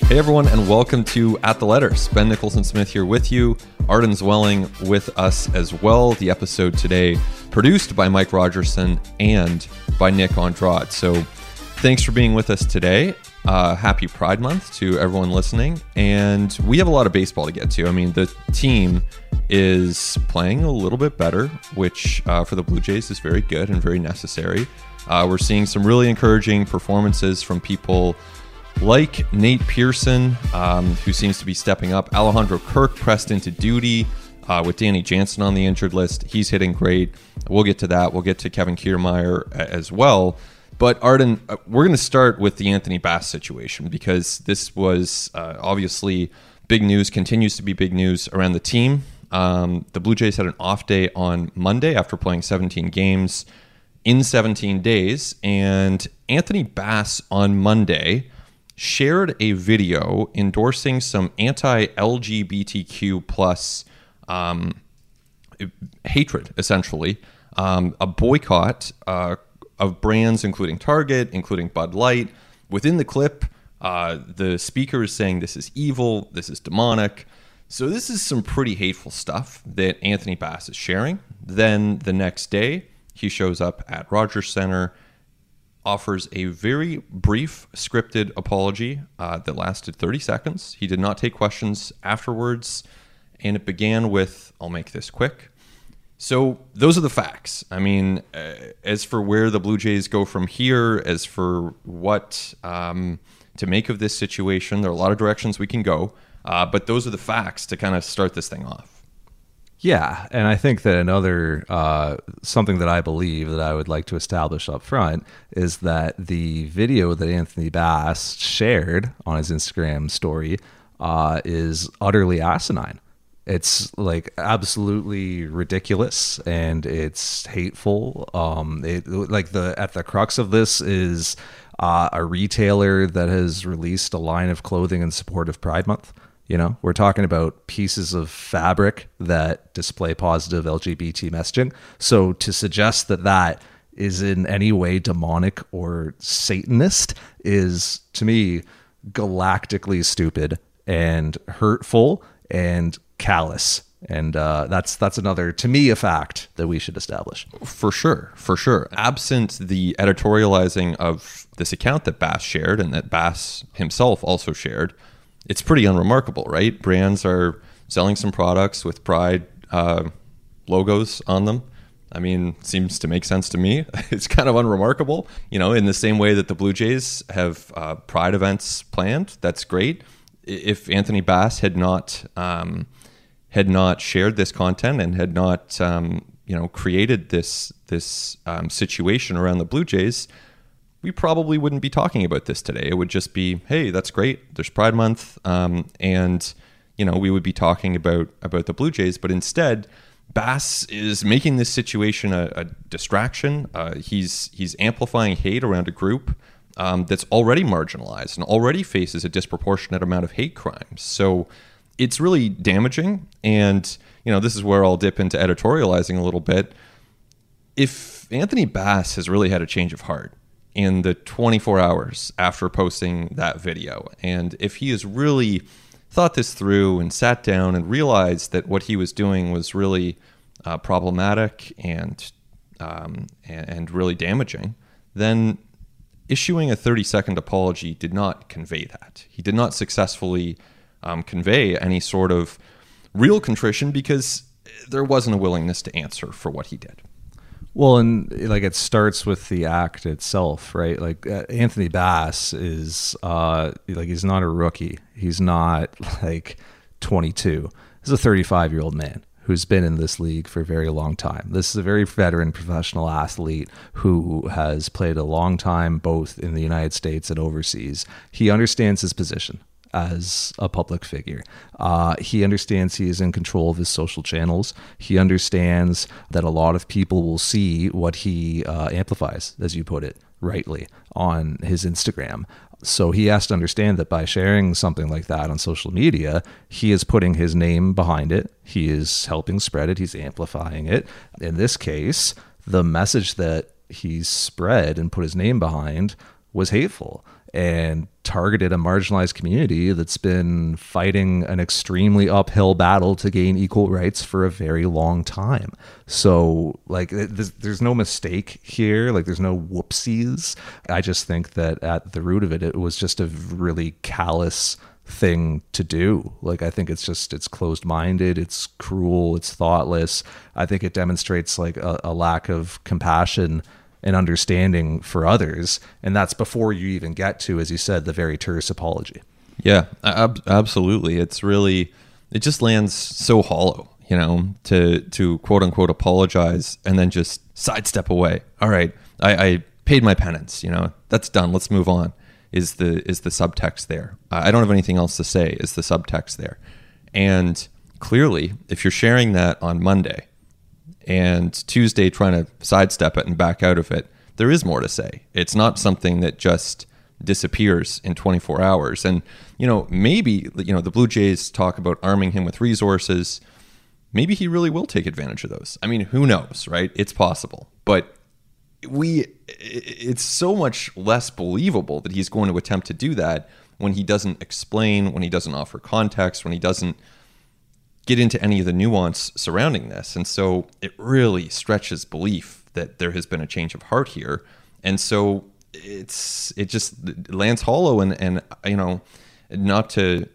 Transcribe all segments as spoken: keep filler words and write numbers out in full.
Hey everyone, and welcome to At the Letters. Ben Nicholson-Smith here with you. Arden Zwelling with us as well. The episode today produced by Mike Rogerson and by Nick Andrade. So thanks for being with us today. Uh, happy Pride Month to everyone listening. And we have a lot of baseball to get to. I mean, the team is playing a little bit better, which uh, for the Blue Jays is very good and very necessary. Uh, we're seeing some really encouraging performances from people like Nate Pearson, um, who seems to be stepping up. Alejandro Kirk pressed into duty uh, with Danny Jansen on the injured list. He's hitting great. We'll get to that. We'll get to Kevin Kiermaier as well. But Arden, uh, we're going to start with the Anthony Bass situation because this was uh, obviously big news, continues to be big news around the team. Um, the Blue Jays had an off day on Monday after playing seventeen games in seventeen days. And Anthony Bass on Monday shared a video endorsing some anti-L G B T Q plus um, hatred, essentially. Um, a boycott uh, of brands, including Target, including Bud Light. Within the clip, uh, the speaker is saying this is evil, this is demonic. So this is some pretty hateful stuff that Anthony Bass is sharing. Then the next day, he shows up at Rogers Center, offers a very brief scripted apology uh, that lasted thirty seconds. He did not take questions afterwards, and it began with, I'll make this quick. So those are the facts. I mean, uh, as for where the Blue Jays go from here, as for what um, to make of this situation, there are a lot of directions we can go, uh, but those are the facts to kind of start this thing off. Yeah, and I think that another uh, something that I believe that I would like to establish up front is that the video that Anthony Bass shared on his Instagram story uh, is utterly asinine. It's like absolutely ridiculous and it's hateful. Um, it, like the at the crux of this is uh, a retailer that has released a line of clothing in support of Pride Month. You know, we're talking about pieces of fabric that display positive L G B T messaging. So to suggest that that is in any way demonic or Satanist is, to me, galactically stupid and hurtful and callous. And uh, that's that's another, to me, a fact that we should establish. For sure, for sure. Absent the editorializing of this account that Bass shared and that Bass himself also shared, it's pretty unremarkable, right? Brands are selling some products with Pride uh, logos on them. I mean, seems to make sense to me. It's kind of unremarkable. You know, in the same way that the Blue Jays have uh, Pride events planned, that's great. If Anthony Bass had not um, had not shared this content and had not um, you know created this this um, situation around the Blue Jays, we probably wouldn't be talking about this today. It would just be, hey, that's great. There's Pride Month. Um, and, you know, we would be talking about, about the Blue Jays. But instead, Bass is making this situation a, a distraction. Uh, he's he's amplifying hate around a group um, that's already marginalized and already faces a disproportionate amount of hate crimes. So it's really damaging. And, you know, this is where I'll dip into editorializing a little bit. If Anthony Bass has really had a change of heart in the twenty-four hours after posting that video, and if he has really thought this through and sat down and realized that what he was doing was really uh, problematic and, um, and really damaging, then issuing a thirty second apology did not convey that. He did not successfully um, convey any sort of real contrition because there wasn't a willingness to answer for what he did. Well, and like it starts with the act itself, right? Like uh, Anthony Bass is uh, like he's not a rookie. He's not like twenty-two. He's a thirty-five year old man who's been in this league for a very long time. This is a very veteran professional athlete who has played a long time both in the United States and overseas. He understands his position as a public figure. Uh, he understands he is in control of his social channels. He understands that a lot of people will see what he uh, amplifies, as you put it rightly, on his Instagram. So he has to understand that by sharing something like that on social media, he is putting his name behind it. He is helping spread it. He's amplifying it. In this case, the message that he spread and put his name behind was hateful. and targeted a marginalized community that's been fighting an extremely uphill battle to gain equal rights for a very long time. So like there's, there's no mistake here. Like there's no whoopsies. I just think that at the root of it, it was just a really callous thing to do. Like I think it's just it's closed-minded, it's cruel, it's thoughtless. I think it demonstrates like a, a lack of compassion and understanding for others, and that's before you even get to, as you said, the very terse apology. Yeah, ab- absolutely. It's really, it just lands so hollow, you know, to to quote unquote apologize and then just sidestep away. All right, I, I paid my penance, you know, that's done. Let's move on. Is the is the subtext there? I don't have anything else to say. Is the subtext there? And clearly, if you're sharing that on Monday and Tuesday trying to sidestep it and back out of it, there is more to say. It's not something that just disappears in twenty-four hours. And, you know, maybe, you know, the Blue Jays talk about arming him with resources. Maybe he really will take advantage of those. I mean, who knows, right? It's possible. But we, it's so much less believable that he's going to attempt to do that when he doesn't explain, when he doesn't offer context, when he doesn't get into any of the nuance surrounding this. And so it really stretches belief that there has been a change of heart here. And so it's it just it lands hollow, and and you know, not to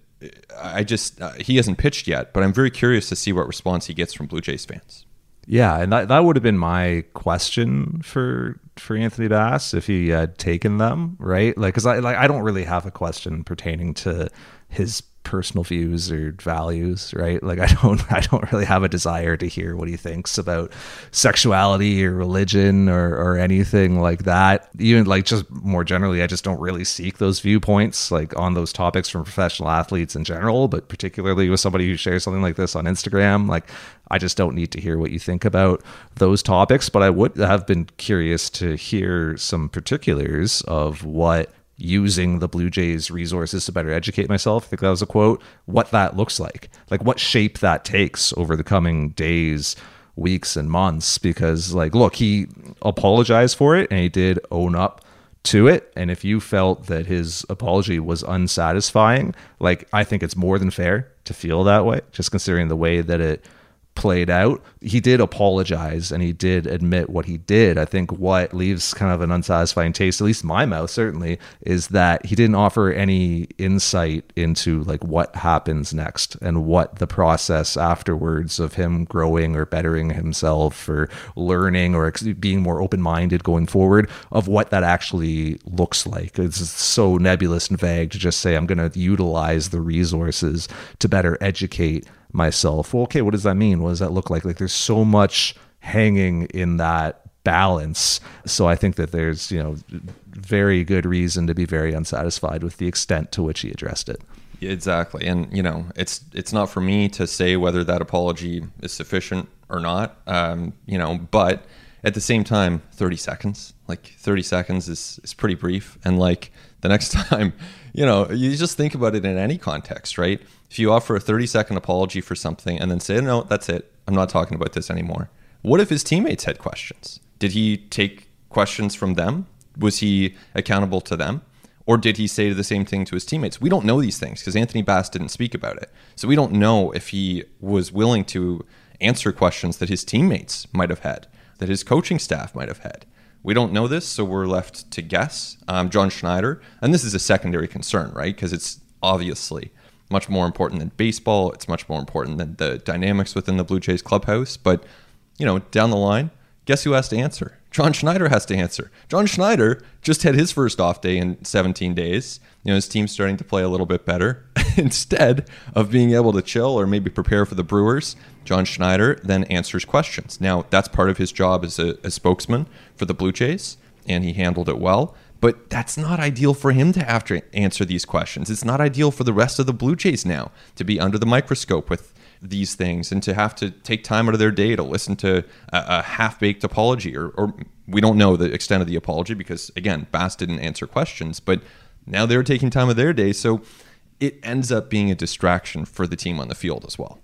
I just uh, he hasn't pitched yet, but I'm very curious to see what response he gets from Blue Jays fans. Yeah, and that, that would have been my question for for Anthony Bass if he had taken them, right? Like, because I like I don't really have a question pertaining to his personal views or values, right? Like I don't I don't really have a desire to hear what he thinks about sexuality or religion or or anything like that. Even like just more generally, I just don't really seek those viewpoints like on those topics from professional athletes in general, but particularly with somebody who shares something like this on Instagram. Like I just don't need to hear what you think about those topics, but I would have been curious to hear some particulars of what using the Blue Jays resources to better educate myself, I think that was a quote, what that looks like, like what shape that takes over the coming days, weeks, and months. Because like, look, he apologized for it and he did own up to it. And if you felt that his apology was unsatisfying, like I think it's more than fair to feel that way, just considering the way that it played out. He did apologize and he did admit what he did. I think what leaves kind of an unsatisfying taste, at least in my mouth certainly, is that he didn't offer any insight into like what happens next and what the process afterwards of him growing or bettering himself or learning or ex- being more open-minded going forward, of what that actually looks like. It's so nebulous and vague to just say I'm going to utilize the resources to better educate myself. Well, okay, what does that mean? What does that look like? Like there's so much hanging in that balance. So I think that there's, you know, very good reason to be very unsatisfied with the extent to which he addressed it. Exactly. And, you know, it's it's not for me to say whether that apology is sufficient or not, um, you know, but at the same time, thirty seconds, like thirty seconds is, is pretty brief. And like the next time, you know, you just think about it in any context, right? If you offer a thirty second apology for something and then say, no, that's it, I'm not talking about this anymore. What if his teammates had questions? Did he take questions from them? Was he accountable to them? Or did he say the same thing to his teammates? We don't know these things because Anthony Bass didn't speak about it. So we don't know if he was willing to answer questions that his teammates might have had, that his coaching staff might have had. We don't know this, so we're left to guess. Um, John Schneider, and this is a secondary concern, right? Because it's obviously much more important than baseball. It's much more important than the dynamics within the Blue Jays clubhouse. But, you know, down the line, guess who has to answer? John Schneider has to answer. John Schneider just had his first off day in seventeen days. You know, his team's starting to play a little bit better. Instead of being able to chill or maybe prepare for the Brewers, John Schneider then answers questions. Now, that's part of his job as a, a spokesman for the Blue Jays, and he handled it well. But that's not ideal for him to have to answer these questions. It's not ideal for the rest of the Blue Jays now to be under the microscope with these things and to have to take time out of their day to listen to a, a half-baked apology. Or, or we don't know the extent of the apology because, again, Bass didn't answer questions. But now they're taking time of their day. So it ends up being a distraction for the team on the field as well.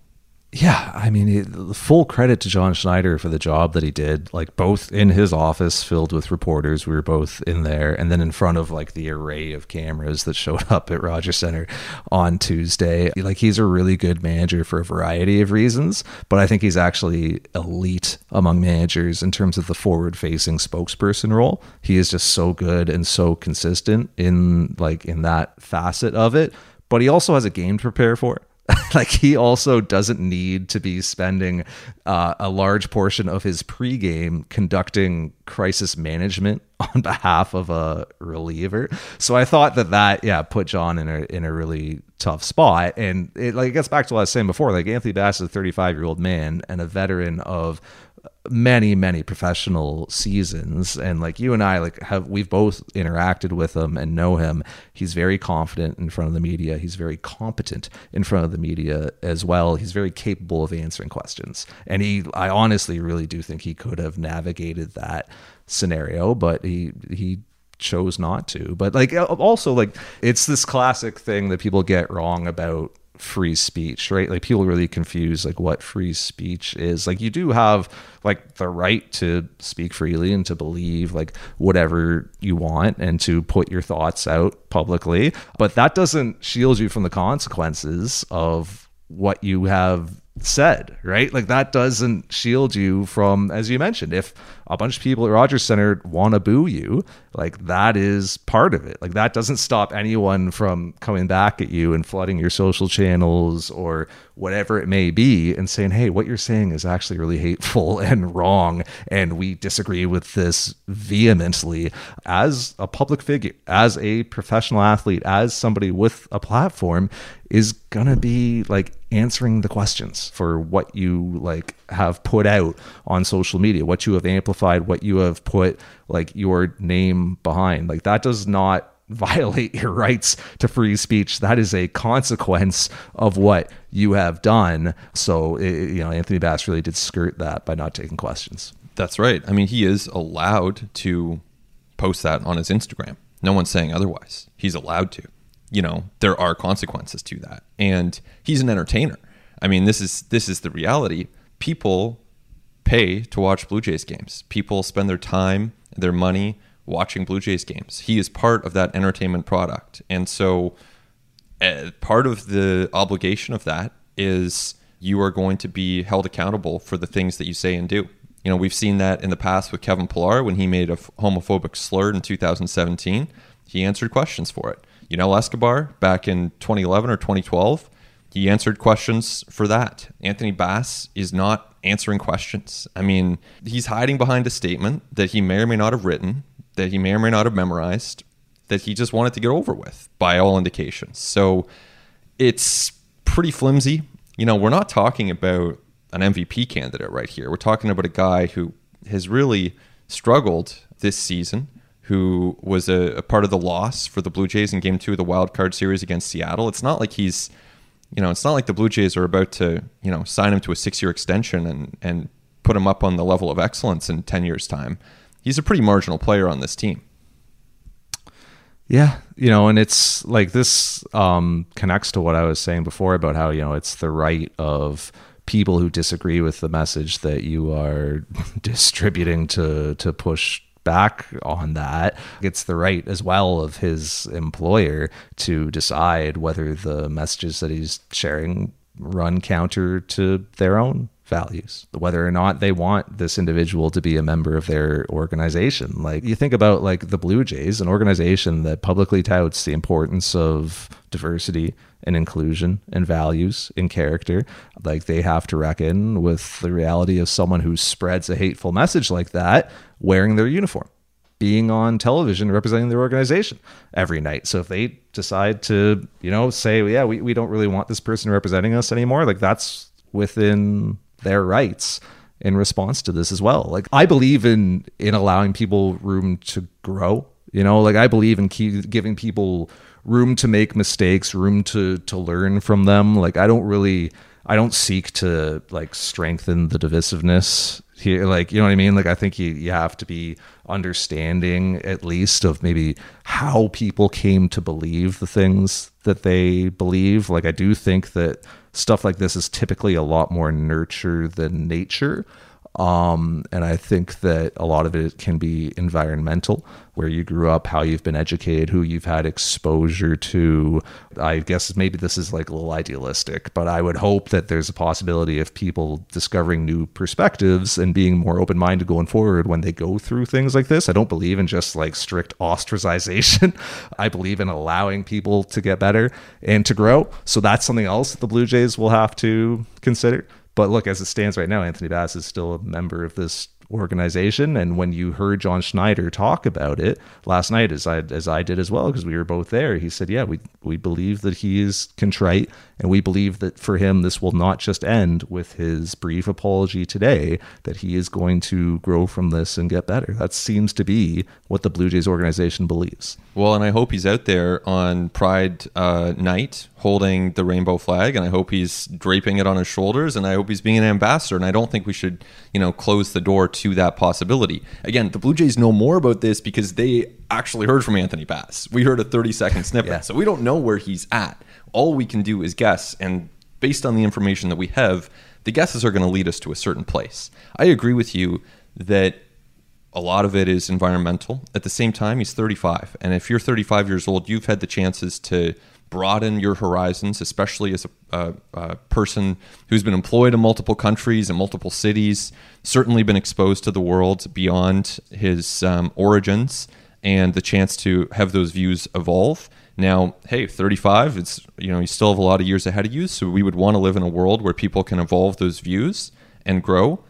Yeah, I mean, it, full credit to John Schneider for the job that he did. Like, both in his office filled with reporters, we were both in there, and then in front of like the array of cameras that showed up at Rogers Center on Tuesday. Like, he's a really good manager for a variety of reasons, but I think he's actually elite among managers in terms of the forward-facing spokesperson role. He is just so good and so consistent in like in that facet of it. But he also has a game to prepare for. Like, he also doesn't need to be spending uh, a large portion of his pregame conducting crisis management on behalf of a reliever. So I thought that that, yeah, put John in a in a really tough spot. And it like it gets back to what I was saying before. Like, Anthony Bass is a thirty-five-year-old man and a veteran of many many professional seasons, and like you and I like have we've both interacted with him and know him. He's very confident in front of the media. He's very competent in front of the media as well. He's very capable of answering questions, and he I honestly really do think he could have navigated that scenario, but he he chose not to. But like also like it's this classic thing that people get wrong about free speech, right? Like, people really confuse like what free speech is. Like, you do have like the right to speak freely and to believe like whatever you want and to put your thoughts out publicly, but that doesn't shield you from the consequences of what you have said, right? Like, that doesn't shield you from, as you mentioned, if a bunch of people at Rogers Center want to boo you, like, that is part of it. Like, that doesn't stop anyone from coming back at you and flooding your social channels or whatever it may be and saying, hey, what you're saying is actually really hateful and wrong, and we disagree with this vehemently. As a public figure, as a professional athlete, as somebody with a platform, is gonna be like answering the questions for what you like have put out on social media, what you have amplified, what you have put like your name behind. Like, that does not violate your rights to free speech. That is a consequence of what you have done. So it, you know, Anthony Bass really did skirt that by not taking questions. That's right. I mean, he is allowed to post that on his Instagram. No one's saying otherwise. He's allowed to. You know, there are consequences to that. And he's an entertainer. I mean, this is this is the reality. People pay to watch Blue Jays games. People spend their time, their money watching Blue Jays games. He is part of that entertainment product. And so uh, part of the obligation of that is you are going to be held accountable for the things that you say and do. You know, we've seen that in the past with Kevin Pillar when he made a homophobic slur in two thousand seventeen. He answered questions for it. Yunel Escobar, back in twenty eleven or twenty twelve, he answered questions for that. Anthony Bass is not answering questions. I mean, he's hiding behind a statement that he may or may not have written, that he may or may not have memorized, that he just wanted to get over with, by all indications. So it's pretty flimsy. You know, we're not talking about an M V P candidate right here. We're talking about a guy who has really struggled this season, who was a, a part of the loss for the Blue Jays in game two of the wild card series against Seattle. It's not like he's, you know, it's not like the Blue Jays are about to, you know, sign him to a six-year extension and, and put him up on the level of excellence in ten years' time. He's a pretty marginal player on this team. Yeah, you know, and it's like this um, connects to what I was saying before about how, you know, it's the right of people who disagree with the message that you are distributing to to push back on that. It's the right as well of his employer to decide whether the messages that he's sharing run counter to their own values, whether or not they want this individual to be a member of their organization. Like, you think about like the Blue Jays, an organization that publicly touts the importance of diversity and inclusion and values and character. Like, they have to reckon with the reality of someone who spreads a hateful message like that wearing their uniform, being on television representing their organization every night. So if they decide to, you know, say, well, yeah, we, we don't really want this person representing us anymore, like, that's within their rights in response to this as well. Like, I believe in in allowing people room to grow, you know, like I believe in keep, giving people room to make mistakes, room to to learn from them. Like, I don't really I don't seek to like strengthen the divisiveness here. Like, you know what I mean? Like, I think you, you have to be understanding at least of maybe how people came to believe the things that they believe. Like, I do think that stuff like this is typically a lot more nurture than nature. Um, and I think that a lot of it can be environmental, where you grew up, how you've been educated, who you've had exposure to. I guess maybe this is like a little idealistic, but I would hope that there's a possibility of people discovering new perspectives and being more open-minded going forward when they go through things like this. I don't believe in just like strict ostracization. I believe in allowing people to get better and to grow. So that's something else that the Blue Jays will have to consider. But look, as it stands right now, Anthony Bass is still a member of this organization. And when you heard John Schneider talk about it last night, as I as I did as well, because we were both there, he said, yeah, we we believe that he is contrite, and we believe that for him, this will not just end with his brief apology today, that he is going to grow from this and get better. That seems to be what the Blue Jays organization believes. Well, and I hope he's out there on Pride uh, night holding the rainbow flag, and I hope he's draping it on his shoulders, and I hope he's being an ambassador. And I don't think we should, you know, close the door to that possibility. Again, the Blue Jays know more about this because they actually heard from Anthony Bass. We heard a thirty second snippet, yeah. So we don't know where he's at. All we can do is guess, and based on the information that we have, the guesses are going to lead us to a certain place. I agree with you that a lot of it is environmental. At the same time, he's thirty-five, and if you're thirty-five years old, you've had the chances to broaden your horizons, especially as a, a, a person who's been employed in multiple countries and multiple cities, certainly been exposed to the world beyond his um, origins, and the chance to have those views evolve. Now, hey, thirty-five, it's, you know, you still have a lot of years ahead of you, so we would want to live in a world where people can evolve those views and grow.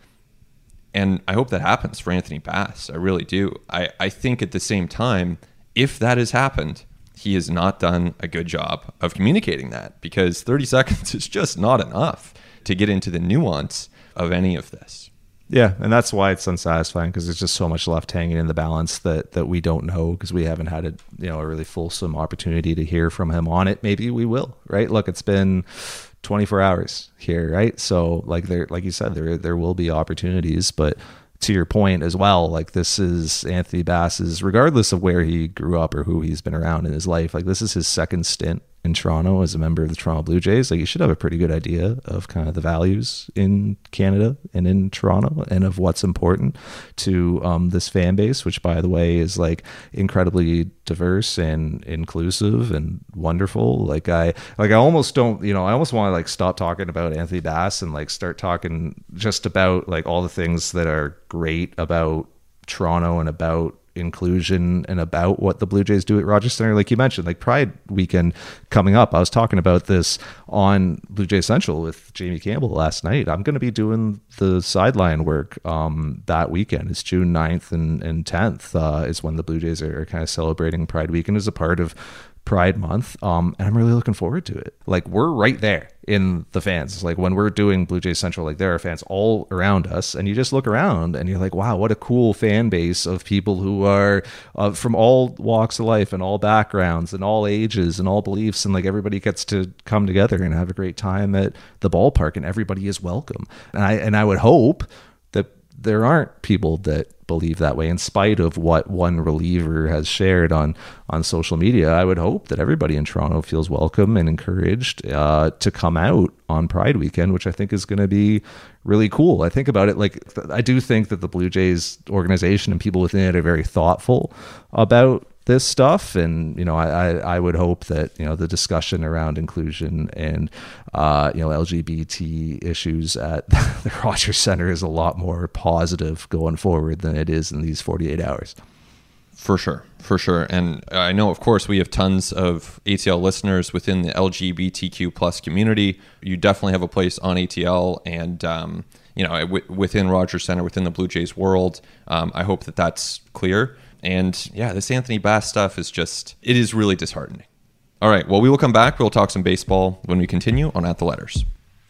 And I hope that happens for Anthony Bass. I really do. I, I think at the same time, if that has happened, he has not done a good job of communicating that, because thirty seconds is just not enough to get into the nuance of any of this. Yeah, and that's why it's unsatisfying, because there's just so much left hanging in the balance that that we don't know, because we haven't had a you know a really fulsome opportunity to hear from him on it. Maybe we will, right? Look, it's been twenty-four hours here, right? So like there, like you said, there there will be opportunities, but to your point as well, like this is Anthony Bass's, regardless of where he grew up or who he's been around in his life, like this is his second stint in Toronto as a member of the Toronto Blue Jays. Like you should have a pretty good idea of kind of the values in Canada and in Toronto, and of what's important to um, this fan base, which by the way is like incredibly diverse and inclusive and wonderful. Like I, like I almost don't, you know, I almost want to like stop talking about Anthony Bass and like start talking just about like all the things that are great about Toronto and about inclusion and about what the Blue Jays do at Rogers Centre. Like you mentioned, like Pride weekend coming up. I was talking about this on Blue Jays Central with Jamie Campbell last night. I'm going to be doing the sideline work um, that weekend. It's June ninth and, and tenth uh, is when the Blue Jays are, are kind of celebrating Pride weekend as a part of Pride Month. Um, and I'm really looking forward to it. Like we're right there in the fans. Like when we're doing Blue Jays Central, like there are fans all around us, and you just look around and you're like, wow, what a cool fan base of people who are uh, from all walks of life and all backgrounds and all ages and all beliefs. And like everybody gets to come together and have a great time at the ballpark, and everybody is welcome. And I, and I would hope that there aren't people that believe that way, in spite of what one reliever has shared on on social media. I would hope that everybody in Toronto feels welcome and encouraged uh, to come out on Pride weekend, which I think is going to be really cool. I think about it like I do think that the Blue Jays organization and people within it are very thoughtful about this stuff, and you know, I, I I would hope that you know the discussion around inclusion and uh, you know L G B T issues at the Rogers Centre is a lot more positive going forward than it is in these forty-eight hours. For sure, for sure. And I know, of course, we have tons of A T L listeners within the L G B T Q plus community. You definitely have a place on A T L, and um, you know, w- within Rogers Centre, within the Blue Jays world. Um, I hope that that's clear. And yeah, this Anthony Bass stuff is just, it is really disheartening. All right, well, we will come back. We'll talk some baseball when we continue on At the Letters.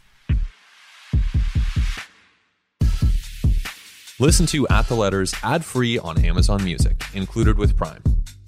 Listen to At the Letters ad-free on Amazon Music, included with Prime.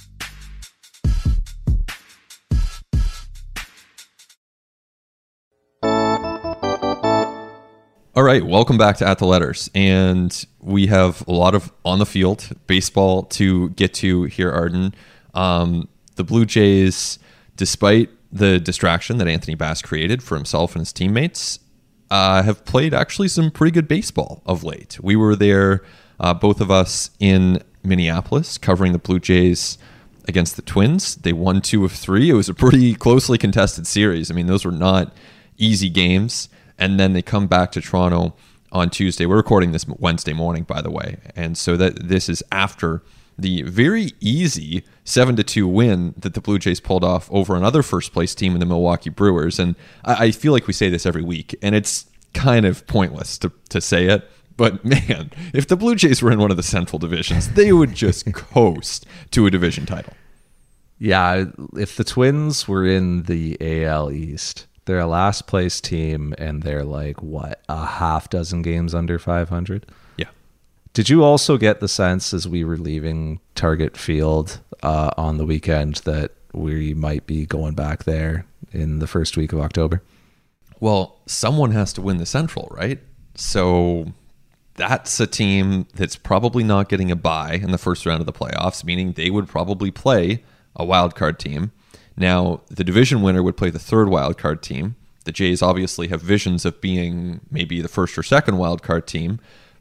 All right, welcome back to At the Letters, and we have a lot of on the field baseball to get to here, Arden. Um, the Blue Jays, despite the distraction that Anthony Bass created for himself and his teammates, uh, have played actually some pretty good baseball of late. We were there, uh, both of us in Minneapolis, covering the Blue Jays against the Twins. They won two of three. It was a pretty closely contested series. I mean, those were not easy games. And then they come back to Toronto on Tuesday. We're recording this Wednesday morning, by the way. And so that this is after the very easy seven to two win that the Blue Jays pulled off over another first place team in the Milwaukee Brewers. And I, I feel like we say this every week, and it's kind of pointless to, to say it. But man, if the Blue Jays were in one of the Central divisions, they would just coast to a division title. Yeah, if the Twins were in the A L East, they're a last place team, and they're like, what, a half dozen games under five hundred? Yeah. Did you also get the sense as we were leaving Target Field uh, on the weekend that we might be going back there in the first week of October? Well, someone has to win the Central, right? So that's a team that's probably not getting a bye in the first round of the playoffs, meaning they would probably play a wild card team. Now, the division winner would play the third wild card team. The Jays obviously have visions of being maybe the first or second wild card team,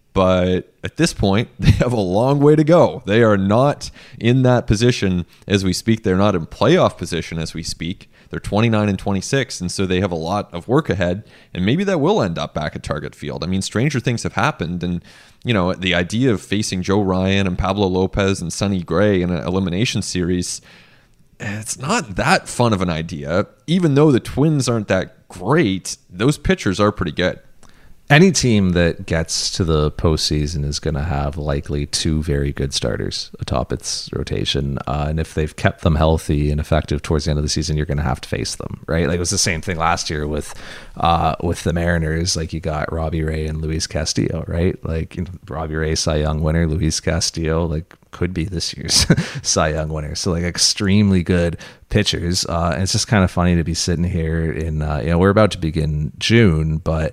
but at this point, they have a long way to go. They are not in that position as we speak. They're not in playoff position as we speak. They're twenty-nine and twenty-six, and so they have a lot of work ahead, and maybe that will end up back at Target Field. I mean, stranger things have happened, and you know, the idea of facing Joe Ryan and Pablo Lopez and Sonny Gray in an elimination series, it's not that fun of an idea. Even though the Twins aren't that great, those pitchers are pretty good. Any team that gets to the postseason is going to have likely two very good starters atop its rotation. Uh, and if they've kept them healthy and effective towards the end of the season, you're going to have to face them, right? Like it was the same thing last year with uh, with the Mariners. Like you got Robbie Ray and Luis Castillo, right? Like you know, Robbie Ray, Cy Young winner, Luis Castillo, like could be this year's Cy Young winner. So like extremely good pitchers. Uh, and it's just kind of funny to be sitting here in, uh, you know, we're about to begin June, but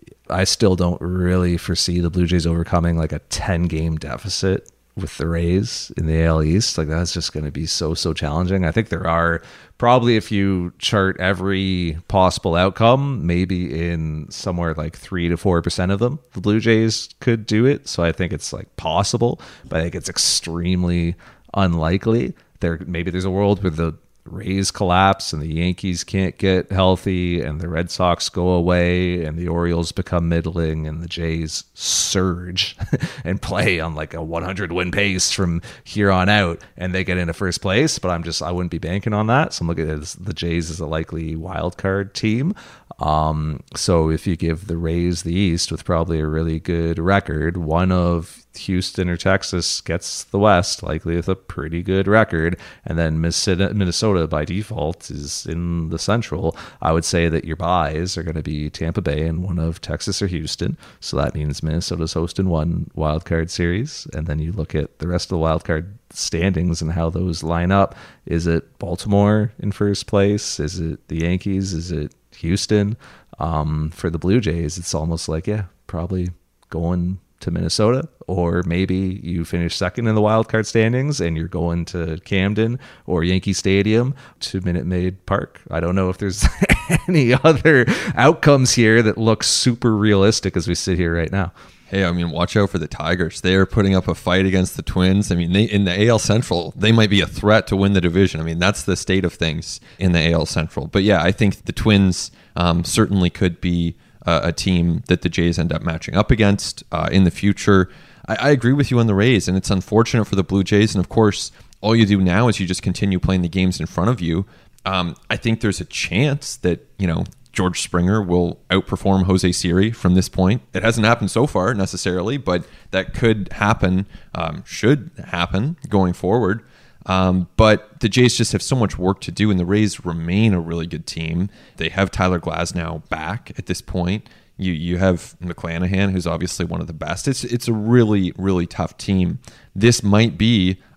I still don't really foresee the Blue Jays overcoming like a ten game deficit with the Rays in the A L East. Like that's just going to be so, so challenging. I think there are probably, if you chart every possible outcome, maybe in somewhere like three to four percent of them, the Blue Jays could do it. So I think it's like possible, but I think it's extremely unlikely. There, maybe there's a world where the Rays collapse and the Yankees can't get healthy and the Red Sox go away and the Orioles become middling and the Jays surge and play on like a one hundred win pace from here on out and they get into first place. But I'm just, I wouldn't be banking on that. So I'm looking at the Jays as a likely wild card team. Um, so if you give the Rays the East with probably a really good record, one of Houston or Texas gets the West, likely with a pretty good record, and then Minnesota by default is in the Central. I would say that your buys are going to be Tampa Bay and one of Texas or Houston. So that means Minnesota's hosting one wild card series, and then you look at the rest of the wild card standings and how those line up. Is it Baltimore in first place? Is it the Yankees? Is it Houston? Um, for the Blue Jays, it's almost like, yeah, probably going to Minnesota, or maybe you finish second in the wild card standings and you're going to Camden or Yankee Stadium to Minute Maid Park. I don't know if there's any other outcomes here that look super realistic as we sit here right now. Hey, I mean, watch out for the Tigers. They are putting up a fight against the Twins. I mean, they, in the A L Central, they might be a threat to win the division. I mean, that's the state of things in the A L Central. But yeah, I think the Twins um, certainly could be uh, a team that the Jays end up matching up against uh, in the future. I, I agree with you on the Rays, and it's unfortunate for the Blue Jays. And of course, all you do now is you just continue playing the games in front of you. Um, I think there's a chance that, you know, George Springer will outperform Jose Siri from this point. It hasn't happened so far necessarily, but that could happen, um, should happen going forward. Um, but the Jays just have so much work to do, and the Rays remain a really good team. They have Tyler Glasnow back at this point. You you have McClanahan, who's obviously one of the best. It's it's a really, really tough team. This might be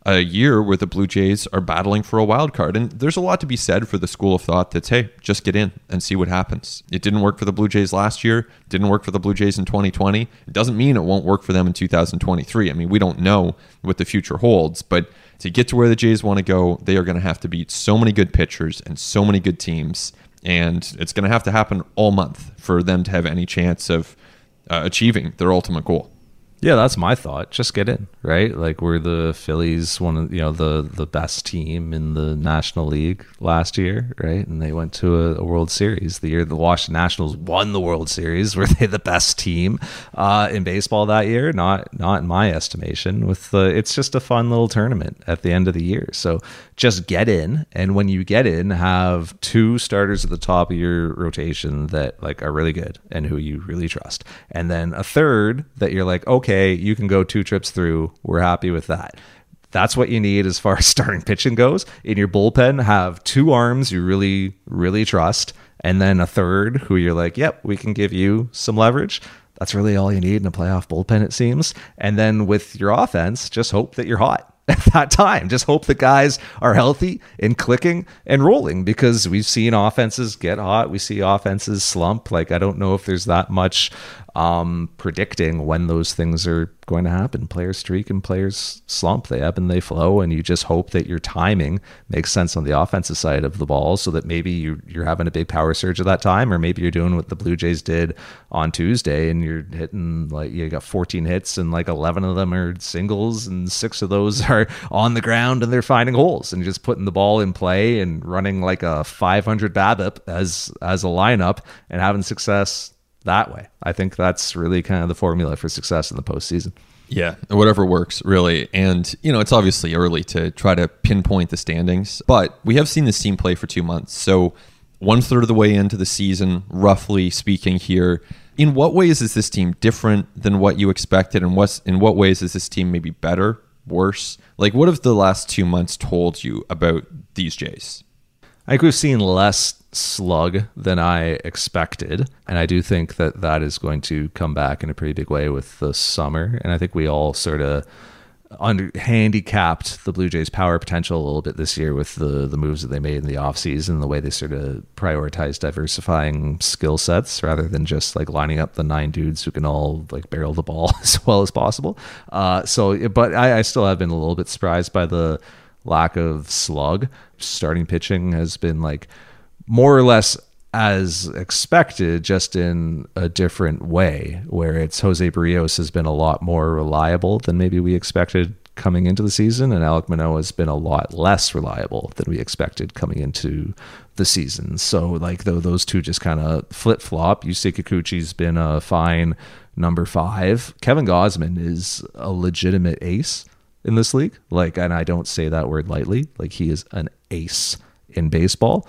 a year where the Blue Jays are battling for a wild card. And there's a lot to be said for the school of thought that's, hey, just get in and see what happens. It didn't work for the Blue Jays last year, didn't work for the Blue Jays in twenty twenty. It doesn't mean it won't work for them in two thousand twenty-three. I mean, we don't know what the future holds, but to get to where the Jays want to go, they are going to have to beat so many good pitchers and so many good teams. And it's going to have to happen all month for them to have any chance of uh, achieving their ultimate goal. Yeah, that's my thought. Just get in, right? Like, we're the Phillies, one of, you know, the the best team in the National League last year, right? And they went to a, a World Series. The year the Washington Nationals won the World Series, were they the best team uh, in baseball that year? Not not in my estimation. With the, it's just a fun little tournament at the end of the year. So just get in, and when you get in, have two starters at the top of your rotation that like are really good and who you really trust, and then a third that you're like, okay, you can go two trips through. We're happy with that. That's what you need as far as starting pitching goes. In your bullpen, have two arms you really, really trust, and then a third who you're like, yep, we can give you some leverage. That's really all you need in a playoff bullpen, it seems. And then with your offense, just hope that you're hot at that time. Just hope the guys are healthy and clicking and rolling, because we've seen offenses get hot. We see offenses slump. Like, I don't know if there's that much um, predicting when those things are going to happen. Players streak and players slump. They ebb and they flow, and you just hope that your timing makes sense on the offensive side of the ball, so that maybe you, you're having a big power surge at that time, or maybe you're doing what the Blue Jays did on Tuesday and you're hitting, like, you got fourteen hits and like eleven of them are singles and six of those are on the ground and they're finding holes, and you're just putting the ball in play and running like a five hundred BABIP as as a lineup and having success that way. I think that's really kind of the formula for success in the postseason. Yeah, whatever works, really. And, you know, it's obviously early to try to pinpoint the standings, but we have seen this team play for two months. So one third of the way into the season, roughly speaking here, in what ways is this team different than what you expected? And what's, in what ways is this team maybe better, worse? Like, what have the last two months told you about these Jays? I think we've seen less slug than I expected, and I do think that that is going to come back in a pretty big way with the summer. And I think we all sort of under handicapped the Blue Jays' power potential a little bit this year with the the moves that they made in the offseason, the way they sort of prioritized diversifying skill sets rather than just like lining up the nine dudes who can all like barrel the ball as well as possible. Uh, so, but I, I still have been a little bit surprised by the lack of slug. Starting pitching has been like more or less as expected, just in a different way, where it's Jose Barrios has been a lot more reliable than maybe we expected coming into the season, and Alek Manoah has been a lot less reliable than we expected coming into the season. So like though those two just kind of flip flop. Yusei Kikuchi's been a fine number five. Kevin Gausman is a legitimate ace in this league. Like, and I don't say that word lightly. Like, he is an ace in baseball.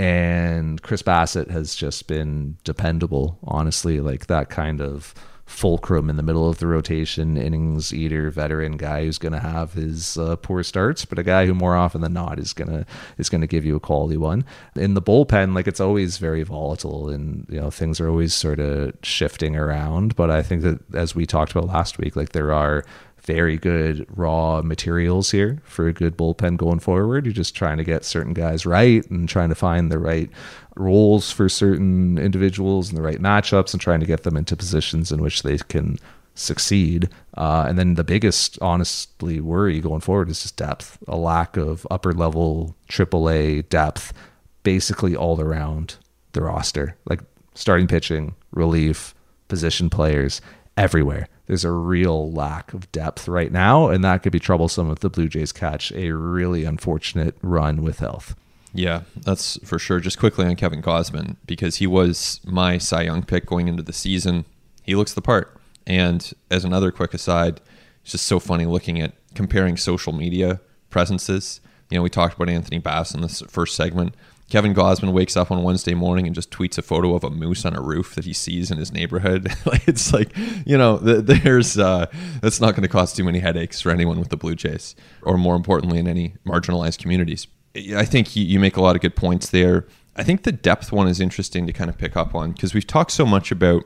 And Chris Bassett has just been dependable, honestly. Like, that kind of fulcrum in the middle of the rotation, innings eater, veteran guy who's going to have his uh, poor starts, but a guy who more often than not is going to is going to give you a quality one. In the bullpen, like, it's always very volatile, and you know things are always sort of shifting around. But I think that, as we talked about last week, like, there are very good raw materials here for a good bullpen going forward. You're just trying to get certain guys right and trying to find the right roles for certain individuals and the right matchups and trying to get them into positions in which they can succeed. Uh, and then the biggest, honestly, worry going forward is just depth, a lack of upper level triple A depth, basically all around the roster, like starting pitching, relief, position players, everywhere. There's a real lack of depth right now, and that could be troublesome if the Blue Jays catch a really unfortunate run with health. Yeah, that's for sure. Just quickly on Kevin Gausman, because he was my Cy Young pick going into the season. He looks the part. And as another quick aside, it's just so funny looking at comparing social media presences. You know, we talked about Anthony Bass in this first segment. Kevin Gausman wakes up on Wednesday morning and just tweets a photo of a moose on a roof that he sees in his neighborhood. It's like, you know, there's uh, that's not going to cause too many headaches for anyone with the Blue Jays, or more importantly, in any marginalized communities. I think you make a lot of good points there. I think the depth one is interesting to kind of pick up on, because we've talked so much about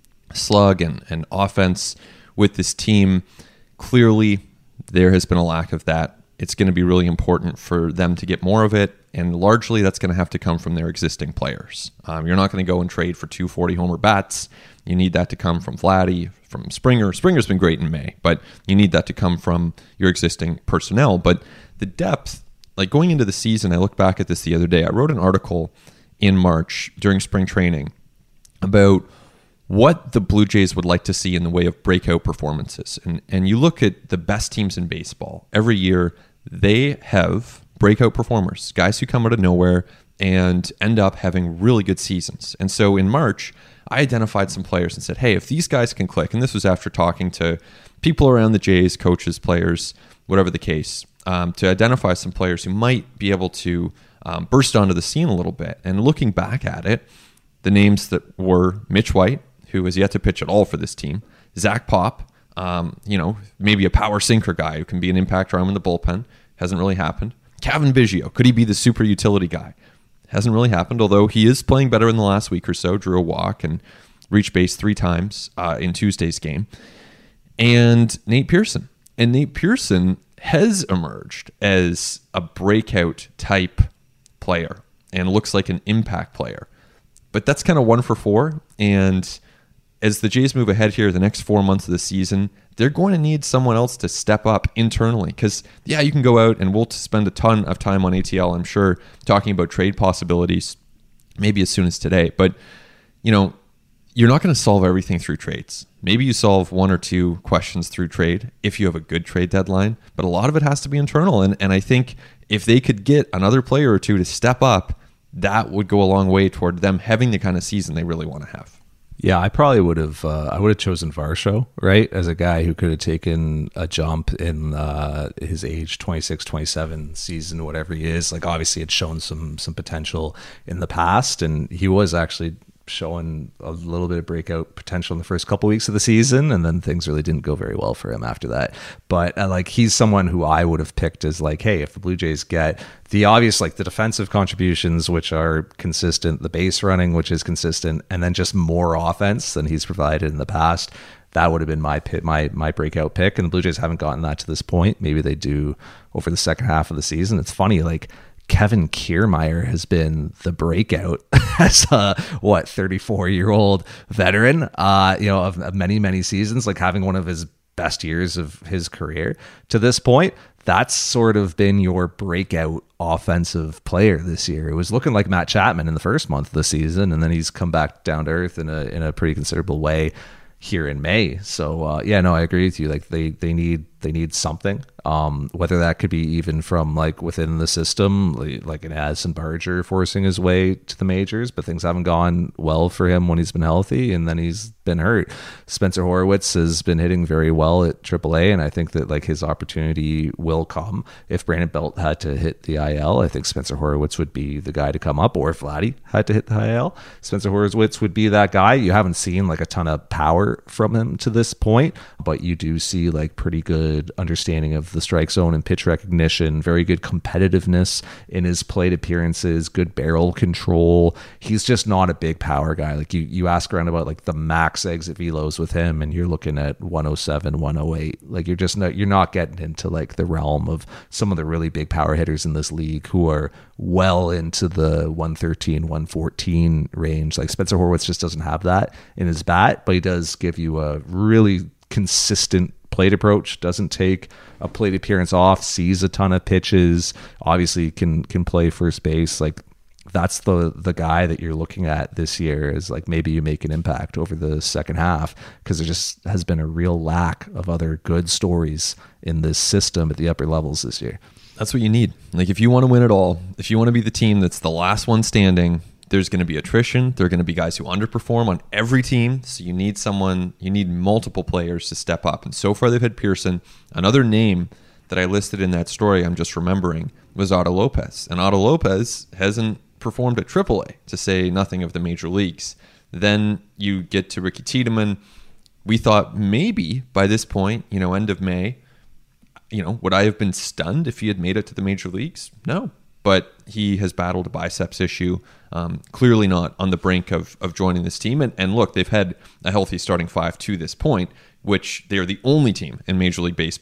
slug and, and offense with this team. Clearly, there has been a lack of that it's going to be really important for them to get more of it. And largely that's going to have to come from their existing players. Um, you're not going to go and trade for two forty homer bats. You need that to come from Vladdy, from Springer. Springer's been great in May, but you need that to come from your existing personnel. But the depth, like going into the season, I looked back at this the other day. I wrote an article in March during spring training about what the Blue Jays would like to see in the way of breakout performances. And and you look at the best teams in baseball, every year they have breakout performers, guys who come out of nowhere and end up having really good seasons. And so in March, I identified some players and said, hey, if these guys can click, and this was after talking to people around the Jays, coaches, players, whatever the case, um, to identify some players who might be able to um, burst onto the scene a little bit. And looking back at it, the names that were Mitch White, who has yet to pitch at all for this team, Zach Pop, um, you know, maybe a power sinker guy who can be an impact arm in the bullpen. Hasn't really happened. Cavan Biggio, could he be the super utility guy? Hasn't really happened, although he is playing better in the last week or so, drew a walk and reached base three times uh, in Tuesday's game. And Nate Pearson. And Nate Pearson has emerged as a breakout type player and looks like an impact player. But that's kind of one for four. And as the Jays move ahead here the next four months of the season, they're going to need someone else to step up internally. Because, yeah, you can go out and we'll spend a ton of time on A T L, I'm sure, talking about trade possibilities, maybe as soon as today. But, you know, you're not going to solve everything through trades. Maybe you solve one or two questions through trade if you have a good trade deadline. But a lot of it has to be internal. And, and I think if they could get another player or two to step up, that would go a long way toward them having the kind of season they really want to have. Yeah, I probably would have. Uh, I would have chosen Varsho, right, as a guy who could have taken a jump in uh, his age, twenty-six, twenty-seven season, whatever he is. Like, obviously, had shown some some potential in the past, and he was actually showing a little bit of breakout potential in the first couple weeks of the season, and then things really didn't go very well for him after that. But uh, like, he's someone who I would have picked as like, hey, if the Blue Jays get the obvious, like the defensive contributions, which are consistent, the base running, which is consistent, and then just more offense than he's provided in the past, that would have been my pit, my my breakout pick. And the Blue Jays haven't gotten that to this point. Maybe they do over the second half of the season. It's funny, like Kevin Kiermaier has been the breakout as a what thirty-four year old veteran, uh, you know, of, of many many seasons, like having one of his best years of his career to this point. That's sort of been your breakout offensive player this year. It was looking like Matt Chapman in the first month of the season, and then he's come back down to earth in a in a pretty considerable way here in May. So uh, yeah, no, I agree with you. Like they they need they need something. Um, whether that could be even from like within the system, like, like an Addison Barger forcing his way to the majors, but things haven't gone well for him when he's been healthy, and then he's been hurt. Spencer Horwitz has been hitting very well at triple A, and I think that like his opportunity will come. If Brandon Belt had to hit the I L, I think Spencer Horwitz would be the guy to come up, or if Vladdy had to hit the I L, Spencer Horwitz would be that guy. You haven't seen like a ton of power from him to this point, but you do see like pretty good understanding of the strike zone and pitch recognition, very good competitiveness in his plate appearances, good barrel control. He's just not a big power guy. Like you, you ask around about like the max exit velos with him, and you're looking at one oh seven, one oh eight. Like you're just not, you're not getting into like the realm of some of the really big power hitters in this league who are well into the one thirteen, one fourteen range. Like Spencer Horwitz just doesn't have that in his bat, but he does give you a really consistent plate approach, doesn't take a plate appearance off, sees a ton of pitches, obviously can can play first base. Like that's the the guy that you're looking at this year, is like maybe you make an impact over the second half, because there just has been a real lack of other good stories in this system at the upper levels this year. That's what you need. Like if you want to win it all, if you want to be the team that's the last one standing, there's going to be attrition. There are going to be guys who underperform on every team. So you need someone, you need multiple players to step up. And so far they've had Pearson. Another name that I listed in that story, I'm just remembering, was Otto Lopez. And Otto Lopez hasn't performed at triple A, to say nothing of the major leagues. Then you get to Ricky Tiedemann. We thought maybe by this point, you know, end of May, you know, would I have been stunned if he had made it to the major leagues? No. But he has battled a biceps issue, um, clearly not on the brink of of joining this team. And, and look, they've had a healthy starting five to this point, which they are the only team in Major League Baseball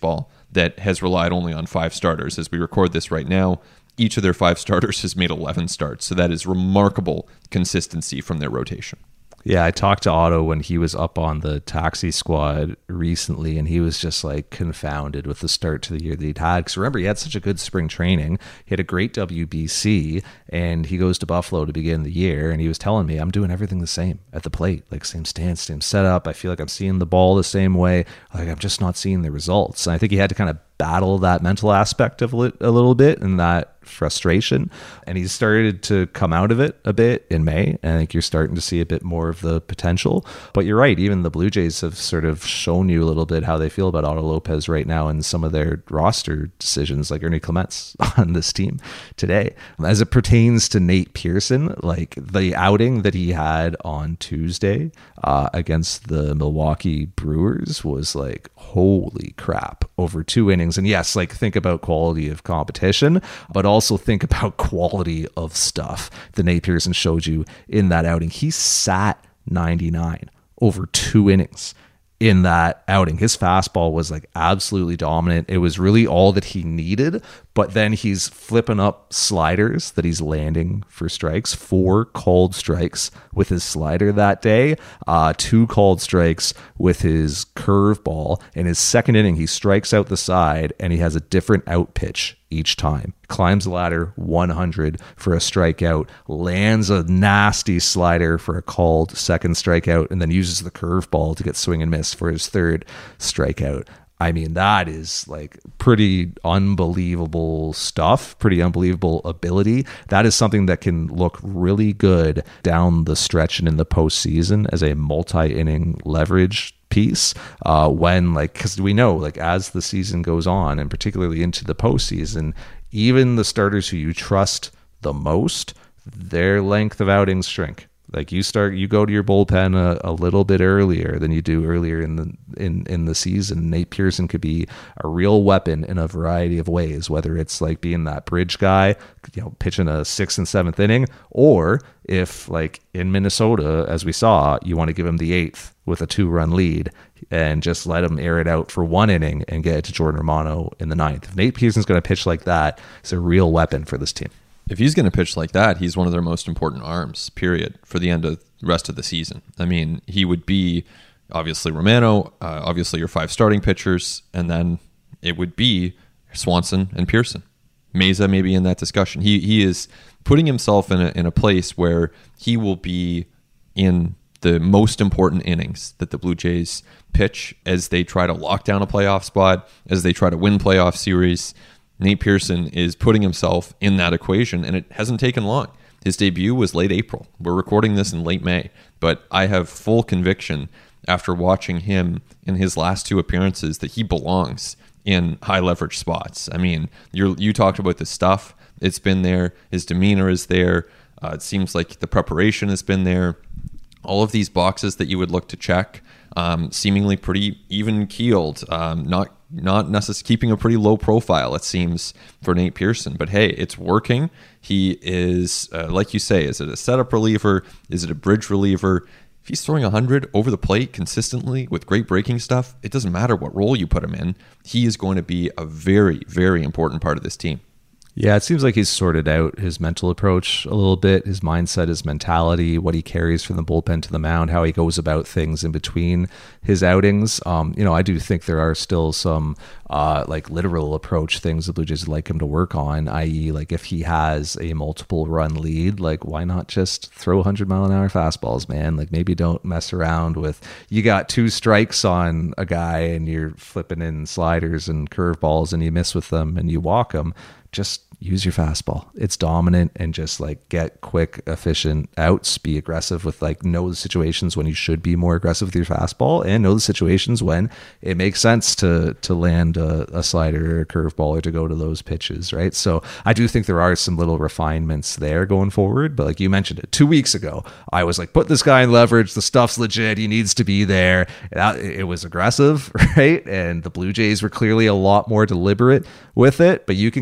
that has relied only on five starters. As we record this right now, each of their five starters has made eleven starts. So that is remarkable consistency from their rotation. Yeah, I talked to Otto when he was up on the taxi squad recently, and he was just like confounded with the start to the year that he'd had. Because remember, he had such a good spring training. He had a great W B C, and he goes to Buffalo to begin the year, and he was telling me, I'm doing everything the same at the plate, like same stance, same setup. I feel like I'm seeing the ball the same way. Like I'm just not seeing the results. And I think he had to kind of battle that mental aspect of it a little bit and that frustration, and he's started to come out of it a bit in May, and I think you're starting to see a bit more of the potential. But you're right, even the Blue Jays have sort of shown you a little bit how they feel about Otto Lopez right now and some of their roster decisions, like Ernie Clements on this team today. As it pertains to Nate Pearson, like the outing that he had on Tuesday uh, against the Milwaukee Brewers was like, holy crap, over two innings. And yes, like think about quality of competition, but also think about quality of stuff that Nate Pearson showed you in that outing. He sat ninety-nine over two innings in that outing. His fastball was like absolutely dominant. It was really all that he needed, but then he's flipping up sliders that he's landing for strikes. Four called strikes with his slider that day, uh, two called strikes with his curveball. In his second inning, he strikes out the side and he has a different out pitch each time. Climbs the ladder one hundred for a strikeout, lands a nasty slider for a called second strikeout, and then uses the curveball to get swing and miss for his third strikeout. I mean, that is like pretty unbelievable stuff, pretty unbelievable ability. That is something that can look really good down the stretch and in the postseason as a multi-inning leverage piece uh, when like, because we know like as the season goes on and particularly into the postseason, even the starters who you trust the most, their length of outings shrink. Like you start, you go to your bullpen a, a little bit earlier than you do earlier in the in, in the season. Nate Pearson could be a real weapon in a variety of ways, whether it's like being that bridge guy, you know, pitching a sixth and seventh inning, or if like in Minnesota, as we saw, you want to give him the eighth with a two-run lead and just let him air it out for one inning and get it to Jordan Romano in the ninth. If Nate Pearson's going to pitch like that, it's a real weapon for this team. If he's going to pitch like that, he's one of their most important arms, period, for the end of the rest of the season. I mean, he would be obviously Romano, uh, obviously your five starting pitchers, and then it would be Swanson and Pearson. Meza maybe in that discussion. He he is putting himself in a, in a place where he will be in the most important innings that the Blue Jays pitch as they try to lock down a playoff spot, as they try to win playoff series. Nate Pearson is putting himself in that equation, and it hasn't taken long. His debut was late April. We're recording this in late May, but I have full conviction after watching him in his last two appearances that he belongs in high leverage spots. I mean, you you talked about the stuff. It's been there. His demeanor is there. Uh, it seems like the preparation has been there. All of these boxes that you would look to check, um, seemingly pretty even keeled, um, not not necessarily keeping a pretty low profile, it seems, for Nate Pearson. But hey, it's working. He is, uh, like you say, is it a setup reliever? Is it a bridge reliever? If he's throwing one hundred over the plate consistently with great breaking stuff, it doesn't matter what role you put him in. He is going to be a very, very important part of this team. Yeah, it seems like he's sorted out his mental approach a little bit, his mindset, his mentality, what he carries from the bullpen to the mound, how he goes about things in between his outings. Um, you know, I do think there are still some uh, like literal approach things the Blue Jays would like him to work on, that is like if he has a multiple run lead, like why not just throw one hundred mile an hour fastballs, man? Like maybe don't mess around with, you got two strikes on a guy and you're flipping in sliders and curveballs and you miss with them and you walk them. Just use your fastball. It's dominant, and just like get quick, efficient outs, be aggressive with like know the situations when you should be more aggressive with your fastball, and know the situations when it makes sense to to land a, a slider or a curveball or to go to those pitches, right? So I do think there are some little refinements there going forward, but like you mentioned it two weeks ago, I was like, put this guy in leverage, the stuff's legit, he needs to be there. That, it was aggressive, right? And the Blue Jays were clearly a lot more deliberate with it, but you can kind of see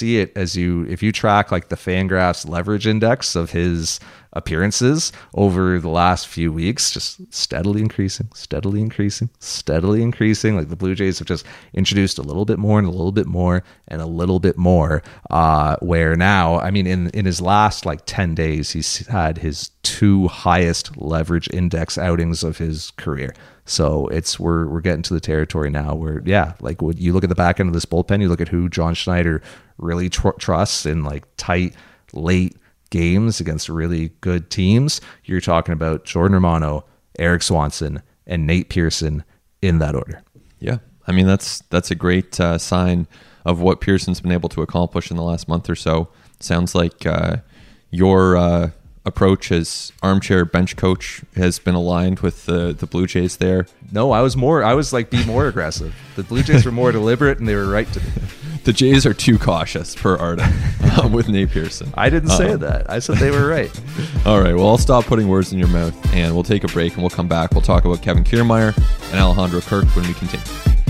see it as you, if you track like the Fangraphs leverage index of his appearances over the last few weeks, just steadily increasing, steadily increasing, steadily increasing. Like the Blue Jays have just introduced a little bit more and a little bit more and a little bit more, uh, where now, I mean, in, in his last like ten days, he's had his two highest leverage index outings of his career. So it's, we're, we're getting to the territory now where, yeah, like when you look at the back end of this bullpen, you look at who John Schneider really tr- trusts in like tight, late games against really good teams. You're talking about Jordan Romano, Eric Swanson, and Nate Pearson in that order. Yeah. I mean, that's, that's a great uh, sign of what Pearson's been able to accomplish in the last month or so. Sounds like uh, your, uh, approach as armchair bench coach has been aligned with the the Blue Jays there. No, I was more, I was like, be more aggressive. The Blue Jays were more deliberate and they were right to be. The Jays are too cautious, per Arden, uh, with Nate Pearson. I didn't say uh, that. I said they were right. All right, well, I'll stop putting words in your mouth and we'll take a break and we'll come back. We'll talk about Kevin Kiermaier and Alejandro Kirk when we continue.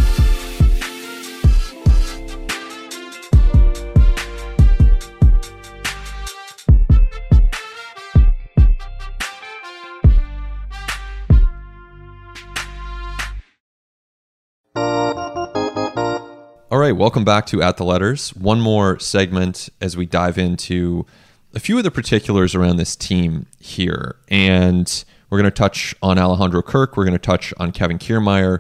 All right, welcome back to At the Letters. One more segment as we dive into a few of the particulars around this team here. And we're going to touch on Alejandro Kirk. We're going to touch on Kevin Kiermaier,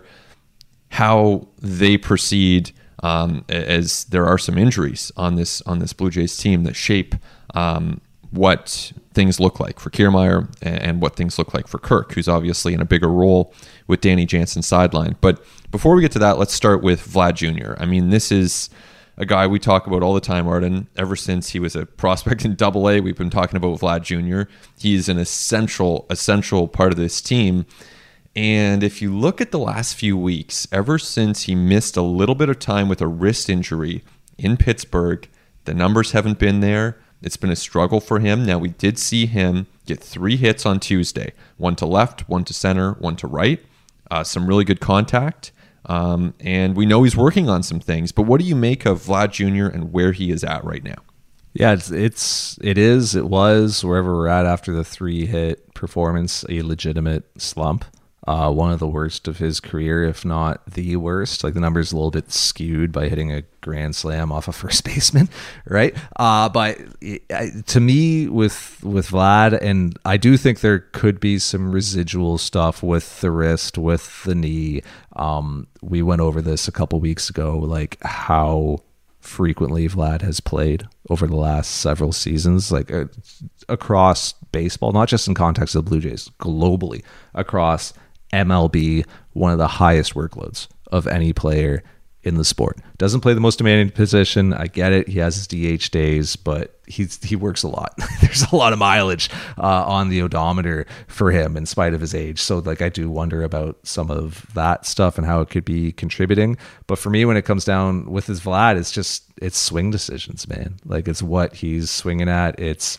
how they proceed um, as there are some injuries on this on this Blue Jays team that shape um, what things look like for Kiermaier and what things look like for Kirk, who's obviously in a bigger role with Danny Jansen sidelined. But before we get to that, let's start with Vlad Junior I mean, this is a guy we talk about all the time, Arden. Ever since he was a prospect in Double A, we've been talking about Vlad Junior He's an essential, essential part of this team. And if you look at the last few weeks, ever since he missed a little bit of time with a wrist injury in Pittsburgh, the numbers haven't been there. It's been a struggle for him. Now, we did see him get three hits on Tuesday, one to left, one to center, one to right. Uh, some really good contact. Um, and we know he's working on some things. But what do you make of Vlad Junior and where he is at right now? Yeah, it's, it's it is, it was, wherever we're at after the three-hit performance, a legitimate slump. Uh, one of the worst of his career, if not the worst. Like the number's a little bit skewed by hitting a grand slam off a first baseman, right? Uh, but it, to me, with with Vlad, and I do think there could be some residual stuff with the wrist, with the knee. Um, we went over this a couple weeks ago, like how frequently Vlad has played over the last several seasons, like uh, across baseball, not just in context of the Blue Jays, globally across M L B, one of the highest workloads of any player in the sport. Doesn't play the most demanding position. I get it. He has his D H days, but he's he works a lot. There's a lot of mileage uh, on the odometer for him in spite of his age. So like I do wonder about some of that stuff and how it could be contributing. But for me, when it comes down with his Vlad, it's just it's swing decisions, man. Like it's what he's swinging at. It's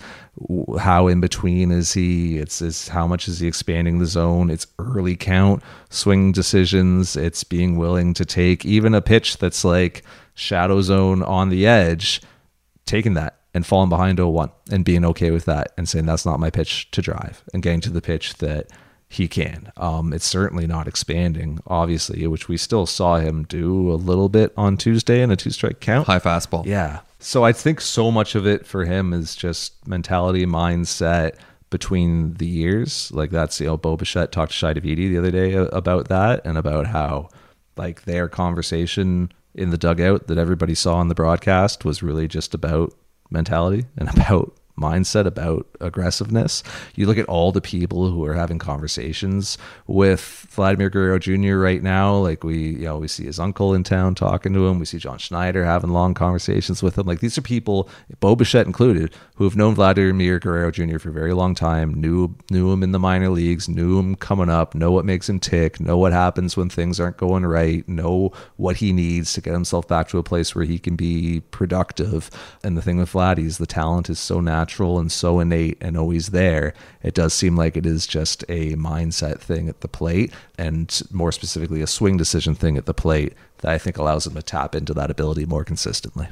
how in between is he? It's, it's how much is he expanding the zone? It's early count swing decisions. It's being willing to take even a pitch that's like shadow zone on the edge, taking that and falling behind oh one and being okay with that and saying that's not my pitch to drive and getting to the pitch that he can. Um, it's certainly not expanding, obviously, which we still saw him do a little bit on Tuesday in a two-strike count. High fastball. Yeah. So I think so much of it for him is just mentality, mindset between the years. Like that's, you know, Bo Bichette talked to Shai Davidi the other day about that and about how like their conversation in the dugout that everybody saw on the broadcast was really just about mentality and about mindset, about aggressiveness. You look at all the people who are having conversations with Vladimir Guerrero Junior right now. Like we, you know, we see his uncle in town talking to him. We see John Schneider having long conversations with him. Like these are people, Bo Bichette included, who have known Vladimir Guerrero Junior for a very long time, knew knew him in the minor leagues, knew him coming up, know what makes him tick, know what happens when things aren't going right, know what he needs to get himself back to a place where he can be productive. And the thing with Vladdy is the talent is so natural and so innate and always there. It does seem like it is just a mindset thing at the plate, and more specifically a swing decision thing at the plate that I think allows him to tap into that ability more consistently.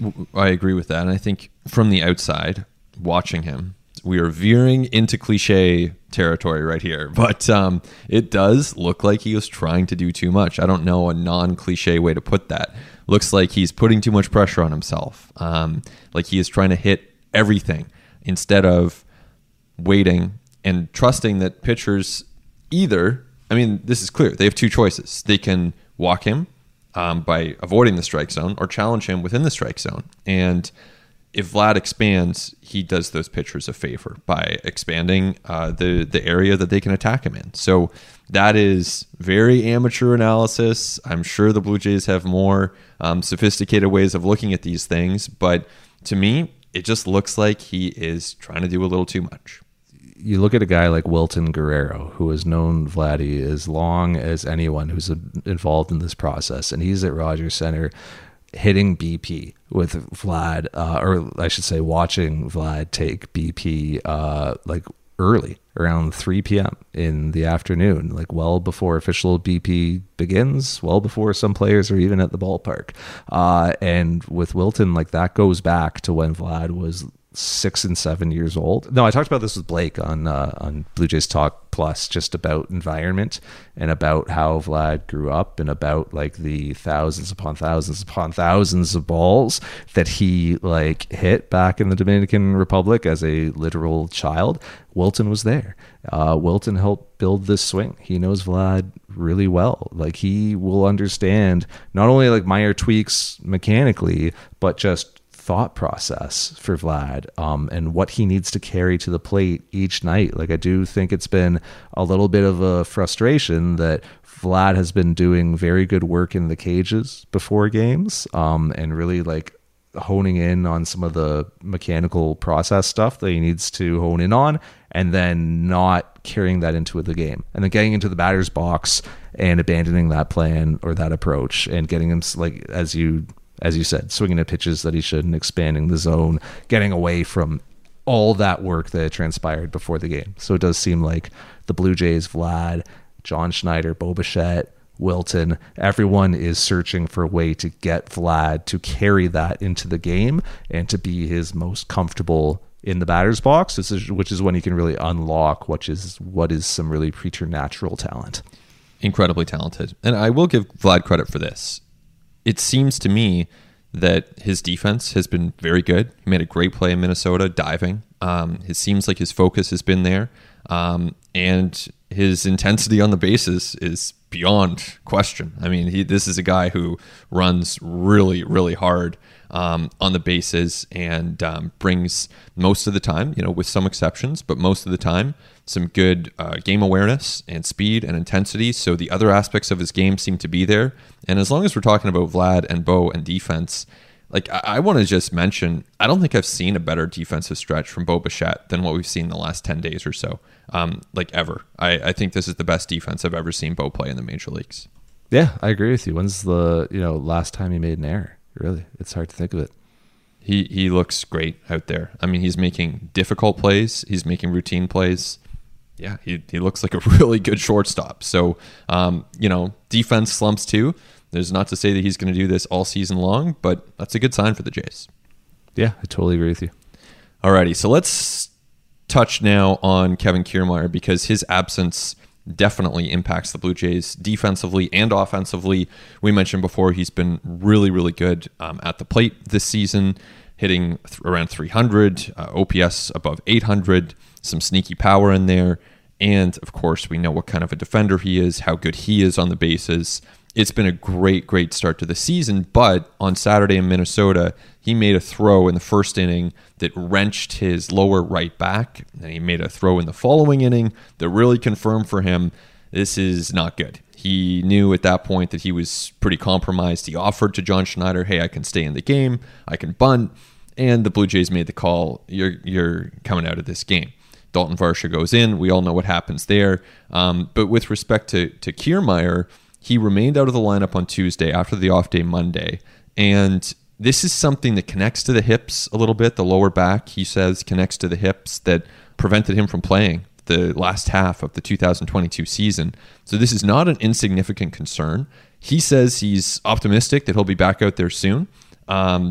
I agree with that. And I think from the outside, watching him, we are veering into cliche territory right here. But um, it does look like he was trying to do too much. I don't know a non-cliche way to put that. Looks like he's putting too much pressure on himself. Um, like he is trying to hit everything instead of waiting and trusting that pitchers either, I mean, this is clear. They have two choices. They can walk him um, by avoiding the strike zone or challenge him within the strike zone. And if Vlad expands, he does those pitchers a favor by expanding uh, the, the area that they can attack him in. So that is very amateur analysis. I'm sure the Blue Jays have more um, sophisticated ways of looking at these things. But to me, it just looks like he is trying to do a little too much. You look at a guy like Wilton Guerrero, who has known Vladdy as long as anyone who's involved in this process, and he's at Rogers Center hitting B P with Vlad, uh, or I should say watching Vlad take B P uh, like early, around three p.m. in the afternoon, like well before official B P begins, well before some players are even at the ballpark. Uh, and with Wilton, like that goes back to when Vlad was six and seven years old. No, I talked about this with Blake on uh, on Blue Jays Talk Plus, just about environment and about how Vlad grew up and about like the thousands upon thousands upon thousands of balls that he like hit back in the Dominican Republic as a literal child. Wilton was there. Uh, Wilton helped build this swing. He knows Vlad really well. Like he will understand not only like minor tweaks mechanically, but just thought process for Vlad um, and what he needs to carry to the plate each night. Like I do think it's been a little bit of a frustration that Vlad has been doing very good work in the cages before games um, and really like honing in on some of the mechanical process stuff that he needs to hone in on, and then not carrying that into the game and then getting into the batter's box and abandoning that plan or that approach and getting him, like, as you as you said, swinging at pitches that he shouldn't, expanding the zone, getting away from all that work that transpired before the game. So it does seem like the Blue Jays, Vlad, John Schneider, Bo Bichette, Wilton, everyone is searching for a way to get Vlad to carry that into the game and to be his most comfortable in the batter's box, which is when he can really unlock what is what is some really preternatural talent. Incredibly talented. And I will give Vlad credit for this. It seems to me that his defense has been very good. He made a great play in Minnesota, diving. Um, it seems like his focus has been there. Um, and his intensity on the bases is beyond question. I mean, he this is a guy who runs really, really hard um, on the bases and um, brings most of the time, you know, with some exceptions, but most of the time, some good uh, game awareness and speed and intensity. So the other aspects of his game seem to be there. And as long as we're talking about Vlad and Bo and defense, like I, I want to just mention, I don't think I've seen a better defensive stretch from Bo Bichette than what we've seen the last ten days or so, um, like ever. I, I think this is the best defense I've ever seen Bo play in the major leagues. Yeah, I agree with you. When's the you know last time he made an error? Really, it's hard to think of it. He he looks great out there. I mean, he's making difficult plays. He's making routine plays. Yeah, he he looks like a really good shortstop. So, um, you know, defense slumps too. There's not to say that he's going to do this all season long, but that's a good sign for the Jays. Yeah, I totally agree with you. Alrighty, so let's touch now on Kevin Kiermaier because his absence definitely impacts the Blue Jays defensively and offensively. We mentioned before he's been really, really good um, at the plate this season, hitting th- around three hundred, uh, O P S above eight hundred, some sneaky power in there. And of course, we know what kind of a defender he is, how good he is on the bases. It's been a great, great start to the season, but on Saturday in Minnesota, he made a throw in the first inning that wrenched his lower right back, and he made a throw in the following inning that really confirmed for him this is not good. He knew at that point that he was pretty compromised. He offered to John Schneider, hey, I can stay in the game, I can bunt, and the Blue Jays made the call, you're, you're coming out of this game. Dalton Varsho goes in, we all know what happens there, um, but with respect to, to Kiermaier, he remained out of the lineup on Tuesday after the off day Monday. And this is something that connects to the hips a little bit. The lower back, he says, connects to the hips that prevented him from playing the last half of the two thousand twenty-two season. So this is not an insignificant concern. He says he's optimistic that he'll be back out there soon. Um, but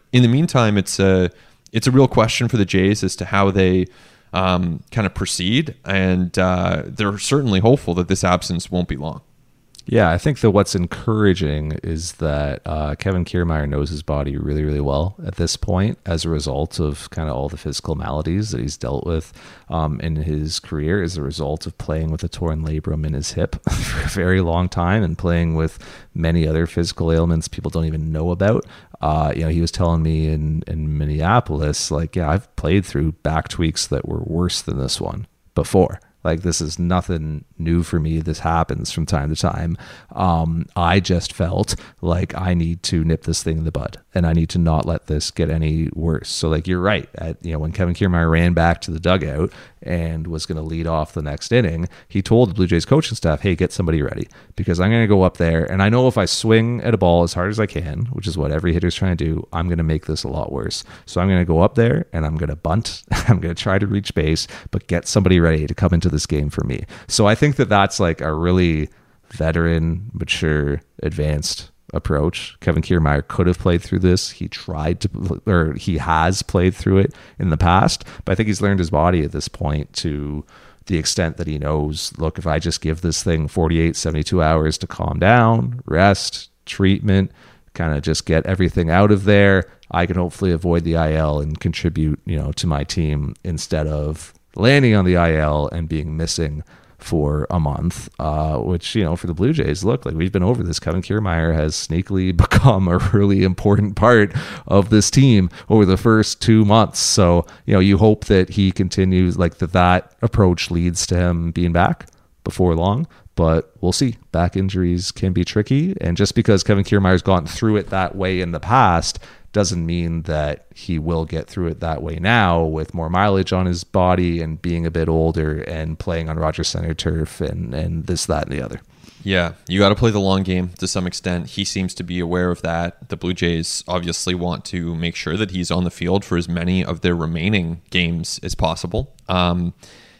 in the meantime, it's a it's a real question for the Jays as to how they um, kind of proceed, and uh, they're certainly hopeful that this absence won't be long. Yeah, I think that what's encouraging is that uh, Kevin Kiermaier knows his body really, really well at this point as a result of kind of all the physical maladies that he's dealt with um, in his career as a result of playing with a torn labrum in his hip for a very long time and playing with many other physical ailments people don't even know about. Uh, you know, he was telling me in, in Minneapolis, like, yeah, I've played through back tweaks that were worse than this one before. Like, this is nothing new for me. This happens from time to time. Um, I just felt like I need to nip this thing in the bud, and I need to not let this get any worse. So, like, you're right. At, you know, when Kevin Kiermaier ran back to the dugout and was going to lead off the next inning, he told the Blue Jays coaching staff, hey, get somebody ready, because I'm going to go up there, and I know if I swing at a ball as hard as I can, which is what every hitter's trying to do, I'm going to make this a lot worse. So I'm going to go up there, and I'm going to bunt. I'm going to try to reach base, but get somebody ready to come into this game for me. So I think that that's like a really veteran, mature, advanced approach. Kevin Kiermaier could have played through this. He tried to, or he has played through it in the past, but I think he's learned his body at this point to the extent that he knows, look, if I just give this thing forty-eight, seventy-two hours to calm down, rest, treatment, kind of just get everything out of there, I can hopefully avoid the I L and contribute, you know, to my team instead of landing on the I L and being missing for a month, uh, which, you know, for the Blue Jays, look, like we've been over this. Kevin Kiermaier has sneakily become a really important part of this team over the first two months. So, you know, you hope that he continues, like that that approach leads to him being back before long. But we'll see. Back injuries can be tricky. And just because Kevin Kiermaier's gone through it that way in the past doesn't mean that he will get through it that way now with more mileage on his body and being a bit older and playing on Rogers Center turf and, and this, that, and the other. Yeah, you got to play the long game to some extent. He seems to be aware of that. The Blue Jays obviously want to make sure that he's on the field for as many of their remaining games as possible. Um,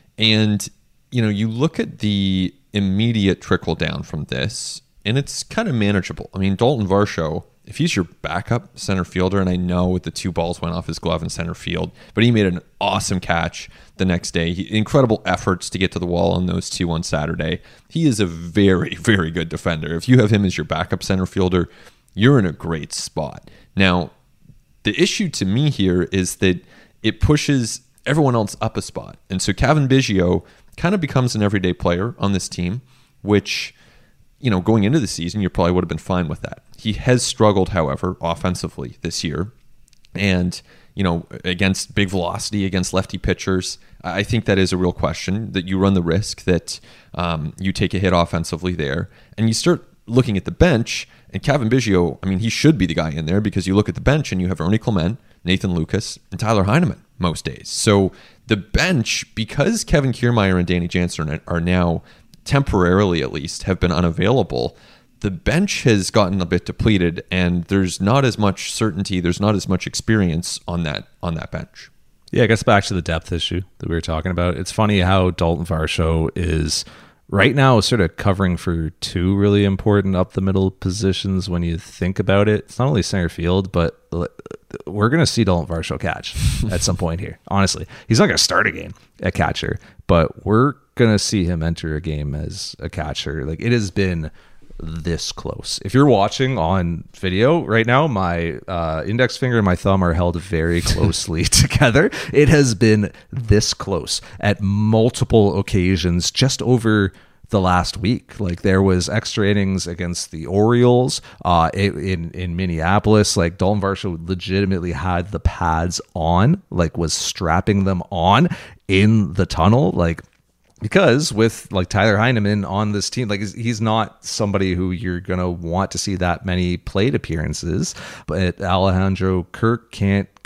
and, you know, you look at the immediate trickle down from this, and it's kind of manageable. I mean, Dalton Varsho, if he's your backup center fielder, and I know the two balls went off his glove in center field, but he made an awesome catch the next day. He, incredible efforts to get to the wall on those two on Saturday. He is a very, very good defender. If you have him as your backup center fielder, you're in a great spot. Now, the issue to me here is that it pushes everyone else up a spot. And so Cavan Biggio kind of becomes an everyday player on this team, which, you know, going into the season, you probably would have been fine with that. He has struggled, however, offensively this year. And, you know, against big velocity, against lefty pitchers, I think that is a real question, that you run the risk that um, you take a hit offensively there. And you start looking at the bench, and Cavan Biggio, I mean, he should be the guy in there, because you look at the bench and you have Ernie Clement, Nathan Lucas, and Tyler Heineman most days. So the bench, because Kevin Kiermaier and Danny Jansen are now temporarily, at least, have been unavailable, the bench has gotten a bit depleted, and there's not as much certainty, there's not as much experience on that on that bench. Yeah, I guess back to the depth issue that we were talking about. It's funny how Dalton Varsho is right now sort of covering for two really important up the middle positions when you think about it. It's not only center field, but we're going to see Dalton Varsho catch at some point here. Honestly, he's not going to start a game at catcher, but we're going to see him enter a game as a catcher. Like, it has been this close. If you're watching on video right now, my uh, index finger and my thumb are held very closely together. It has been this close at multiple occasions just over the last week. Like, there was extra innings against the Orioles uh, in, in Minneapolis. Like, Dalton Varsho legitimately had the pads on, like was strapping them on in the tunnel. Like, because with like Tyler Heineman on this team, like he's not somebody who you're going to want to see that many plate appearances, but Alejandro Kirk can't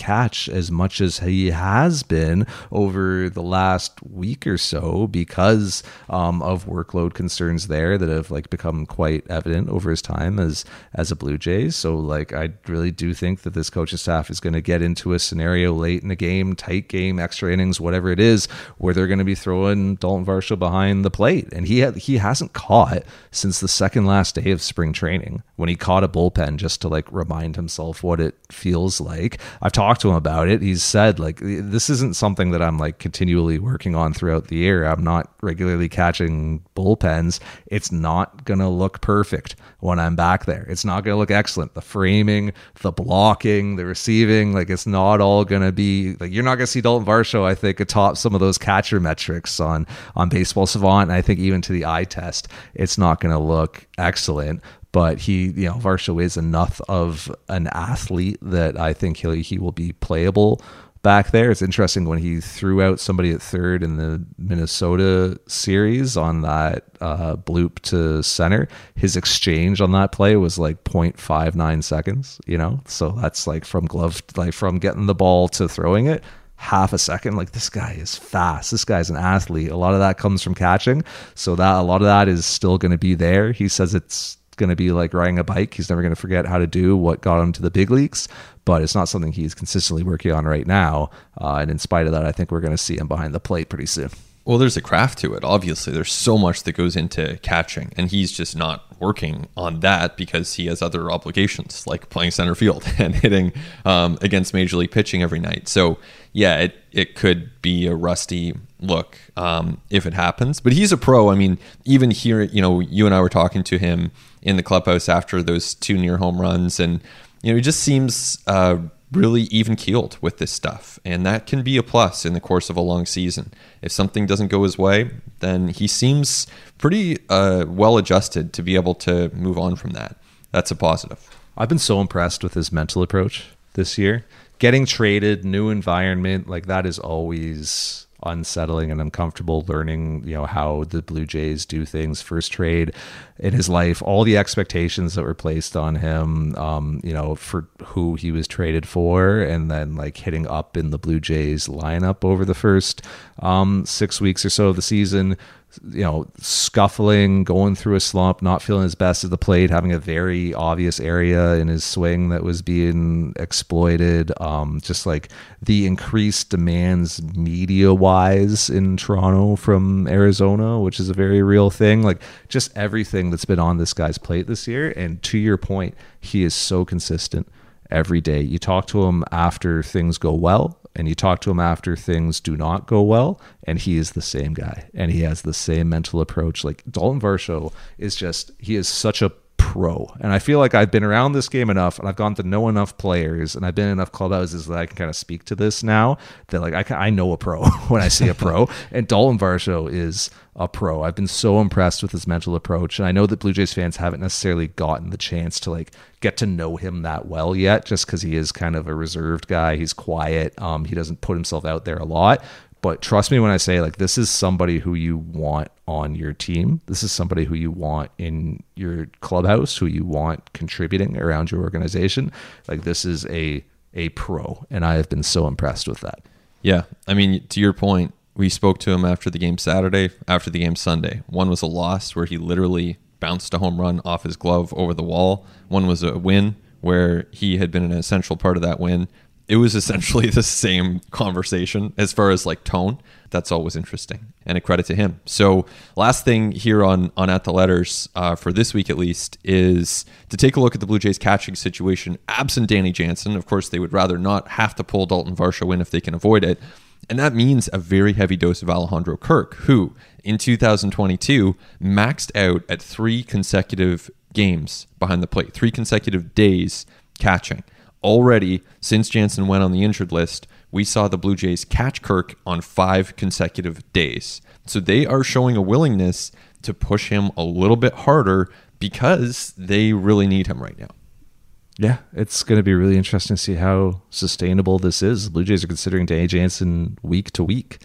catch as much as he has been over the last week or so because um, of workload concerns there that have like become quite evident over his time as as a Blue Jays. So like I really do think that this coaching staff is going to get into a scenario late in the game, tight game, extra innings, whatever it is, where they're going to be throwing Dalton Varsho behind the plate. And he had, he hasn't caught since the second last day of spring training when he caught a bullpen just to like remind himself what it feels like. I've talked to him about it. He's said like, this isn't something that I'm like continually working on throughout the year. I'm not regularly catching bullpens. It's not going to look perfect when I'm back there. It's not going to look excellent. The framing, the blocking, the receiving, like it's not all going to be like, you're not going to see Dalton Varsho, I think, atop some of those catcher metrics on, on Baseball Savant. And I think even to the eye test, it's not going to look excellent. But he, you know, Varsho is enough of an athlete that I think he'll, he will be playable back there. It's interesting when he threw out somebody at third in the Minnesota series on that uh, bloop to center. His exchange on that play was like zero point five nine seconds, you know? So that's like from glove, like from getting the ball to throwing it, half a second. Like this guy is fast. This guy's an athlete. A lot of that comes from catching. So that a lot of that is still going to be there. He says it's going to be like riding a bike. He's never going to forget how to do what got him to the big leagues, but it's not something he's consistently working on right now. Uh, and in spite of that, I think we're going to see him behind the plate pretty soon. Well, there's a craft to it. Obviously, there's so much that goes into catching, and he's just not working on that because he has other obligations, like playing center field and hitting um, against Major League pitching every night. So, yeah, it it could be a rusty look um, if it happens. But he's a pro. I mean, even here, you know, you and I were talking to him in the clubhouse after those two near home runs, and you know, he just seems uh, really even-keeled with this stuff, and that can be a plus in the course of a long season. If something doesn't go his way, then he seems pretty uh, well-adjusted to be able to move on from that. That's a positive. I've been so impressed with his mental approach this year. Getting traded, new environment, like that is always unsettling and uncomfortable. Learning, you know, how the Blue Jays do things. First trade in his life, all the expectations that were placed on him, um, you know, for who he was traded for, and then like hitting up in the Blue Jays lineup over the first um, six weeks or so of the season. You know, scuffling, going through a slump, not feeling his best at the plate, having a very obvious area in his swing that was being exploited. Um, just like the increased demands media-wise in Toronto from Arizona, which is a very real thing. Like just everything that's been on this guy's plate this year. And to your point, he is so consistent every day. You talk to him after things go well, and you talk to him after things do not go well, and he is the same guy, and he has the same mental approach. Like Dalton Varsho is just, he is such a pro. And I feel like I've been around this game enough, and I've gotten to know enough players, and I've been in enough clubhouses that I can kind of speak to this now, that like I, can, I know a pro when I see a pro. And Dalton Varsho is a pro. I've been so impressed with his mental approach, and I know that Blue Jays fans haven't necessarily gotten the chance to like get to know him that well yet, just because he is kind of a reserved guy. He's quiet. Um, he doesn't put himself out there a lot. But trust me when I say, like, this is somebody who you want on your team. This is somebody who you want in your clubhouse, who you want contributing around your organization. Like, this is a a pro, and I have been so impressed with that. Yeah, I mean, to your point, we spoke to him after the game Saturday, after the game Sunday. One was a loss where he literally bounced a home run off his glove over the wall. One was a win where he had been an essential part of that win. It was essentially the same conversation as far as like tone. That's always interesting, and a credit to him. So last thing here on, on At the Letters uh, for this week at least is to take a look at the Blue Jays catching situation. Absent Danny Jansen, of course, they would rather not have to pull Dalton Varsho in if they can avoid it. And that means a very heavy dose of Alejandro Kirk, who in two thousand twenty-two maxed out at three consecutive games behind the plate, three consecutive days catching. Already, since Jansen went on the injured list, we saw the Blue Jays catch Kirk on five consecutive days. So they are showing a willingness to push him a little bit harder because they really need him right now. Yeah, it's going to be really interesting to see how sustainable this is. The Blue Jays are considering Danny Jansen week to week.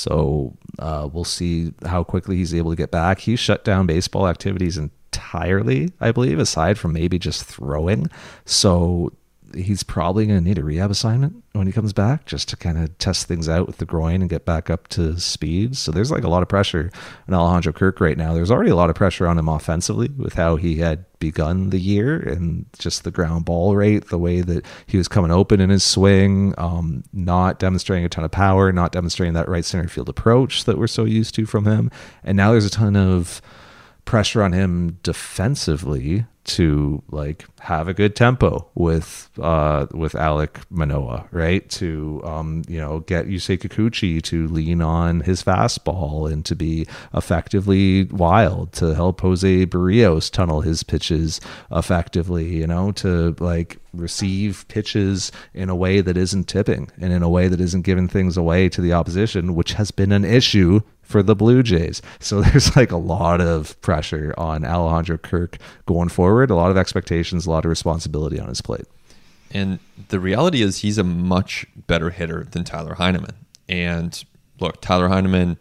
So uh, we'll see how quickly he's able to get back. He shut down baseball activities entirely, I believe, aside from maybe just throwing. So he's probably going to need a rehab assignment when he comes back, just to kind of test things out with the groin and get back up to speed. So there's like a lot of pressure on Alejandro Kirk right now. There's already a lot of pressure on him offensively with how he had begun the year and just the ground ball rate, the way that he was coming open in his swing, um, not demonstrating a ton of power, not demonstrating that right center field approach that we're so used to from him. And now there's a ton of pressure on him defensively to like have a good tempo with uh with Alek Manoah, right? To um you know get Yusei Kikuchi to lean on his fastball and to be effectively wild, to help Jose Barrios tunnel his pitches effectively, you know, to like receive pitches in a way that isn't tipping and in a way that isn't giving things away to the opposition, which has been an issue for the Blue Jays. So there's like a lot of pressure on Alejandro Kirk going forward, a lot of expectations, a lot of responsibility on his plate. And the reality is he's a much better hitter than Tyler Heineman. And look, Tyler Heineman,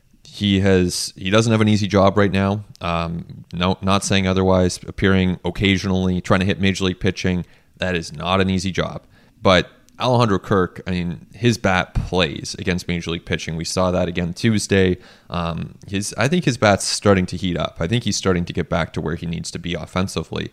he has he doesn't have an easy job right now. Um, no, not saying otherwise, appearing occasionally, trying to hit major league pitching. That is not an easy job. But Alejandro Kirk, I mean, his bat plays against major league pitching. We saw that again Tuesday. Um, his, I think his bat's starting to heat up. I think he's starting to get back to where he needs to be offensively.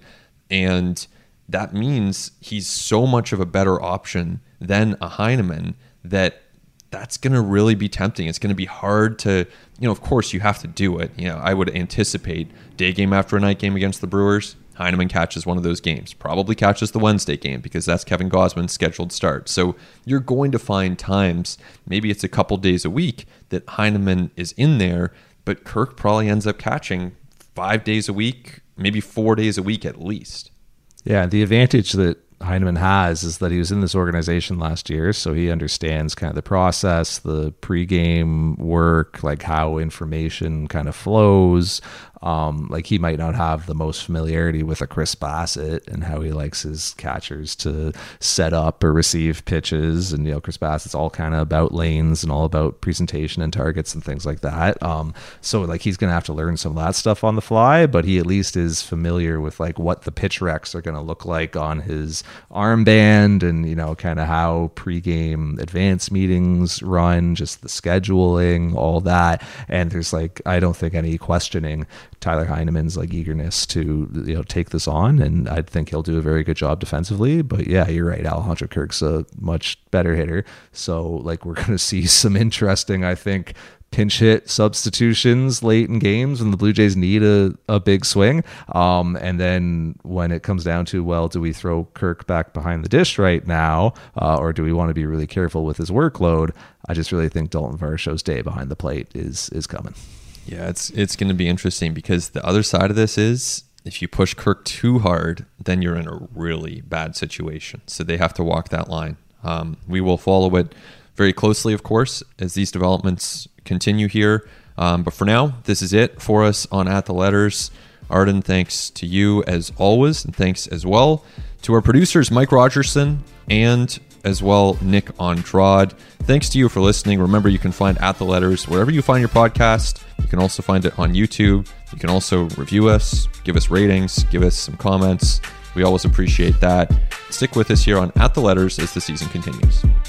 And that means he's so much of a better option than a Heineman that that's going to really be tempting. It's going to be hard to, you know, of course you have to do it. You know, I would anticipate day game after a night game against the Brewers, Heineman catches one of those games, probably catches the Wednesday game because that's Kevin Gausman's scheduled start. So you're going to find times, maybe it's a couple days a week, that Heineman is in there, but Kirk probably ends up catching five days a week, maybe four days a week at least. Yeah, the advantage that Heineman has is that he was in this organization last year, so he understands kind of the process, the pregame work, like how information kind of flows. Um, like he might not have the most familiarity with a Chris Bassett and how he likes his catchers to set up or receive pitches. And, you know, Chris Bassett's all kind of about lanes and all about presentation and targets and things like that. Um, so like he's going to have to learn some of that stuff on the fly, but he at least is familiar with like what the pitch recs are going to look like on his armband and, you know, kind of how pregame advance meetings run, just the scheduling, all that. And there's like, I don't think any questioning Tyler Heineman's like eagerness to, you know, take this on, and I think he'll do a very good job defensively. But yeah, you're right, Alejandro Kirk's a much better hitter, so like we're going to see some interesting, I think, pinch hit substitutions late in games when the Blue Jays need a, a big swing. Um, and then when it comes down to, well, do we throw Kirk back behind the dish right now, uh, or do we want to be really careful with his workload? I just really think Dalton Varsho's day behind the plate is is coming. Yeah, it's it's going to be interesting because the other side of this is if you push Kirk too hard, then you're in a really bad situation. So they have to walk that line. Um, we will follow it very closely, of course, as these developments continue here. Um, but for now, this is it for us on At the Letters. Arden, thanks to you as always, and thanks as well to our producers, Mike Rogerson, and as well, Nick Andrade. Thanks to you for listening. Remember, you can find At the Letters wherever you find your podcast. You can also find it on YouTube. You can also review us, give us ratings, give us some comments. We always appreciate that. Stick with us here on At the Letters as the season continues.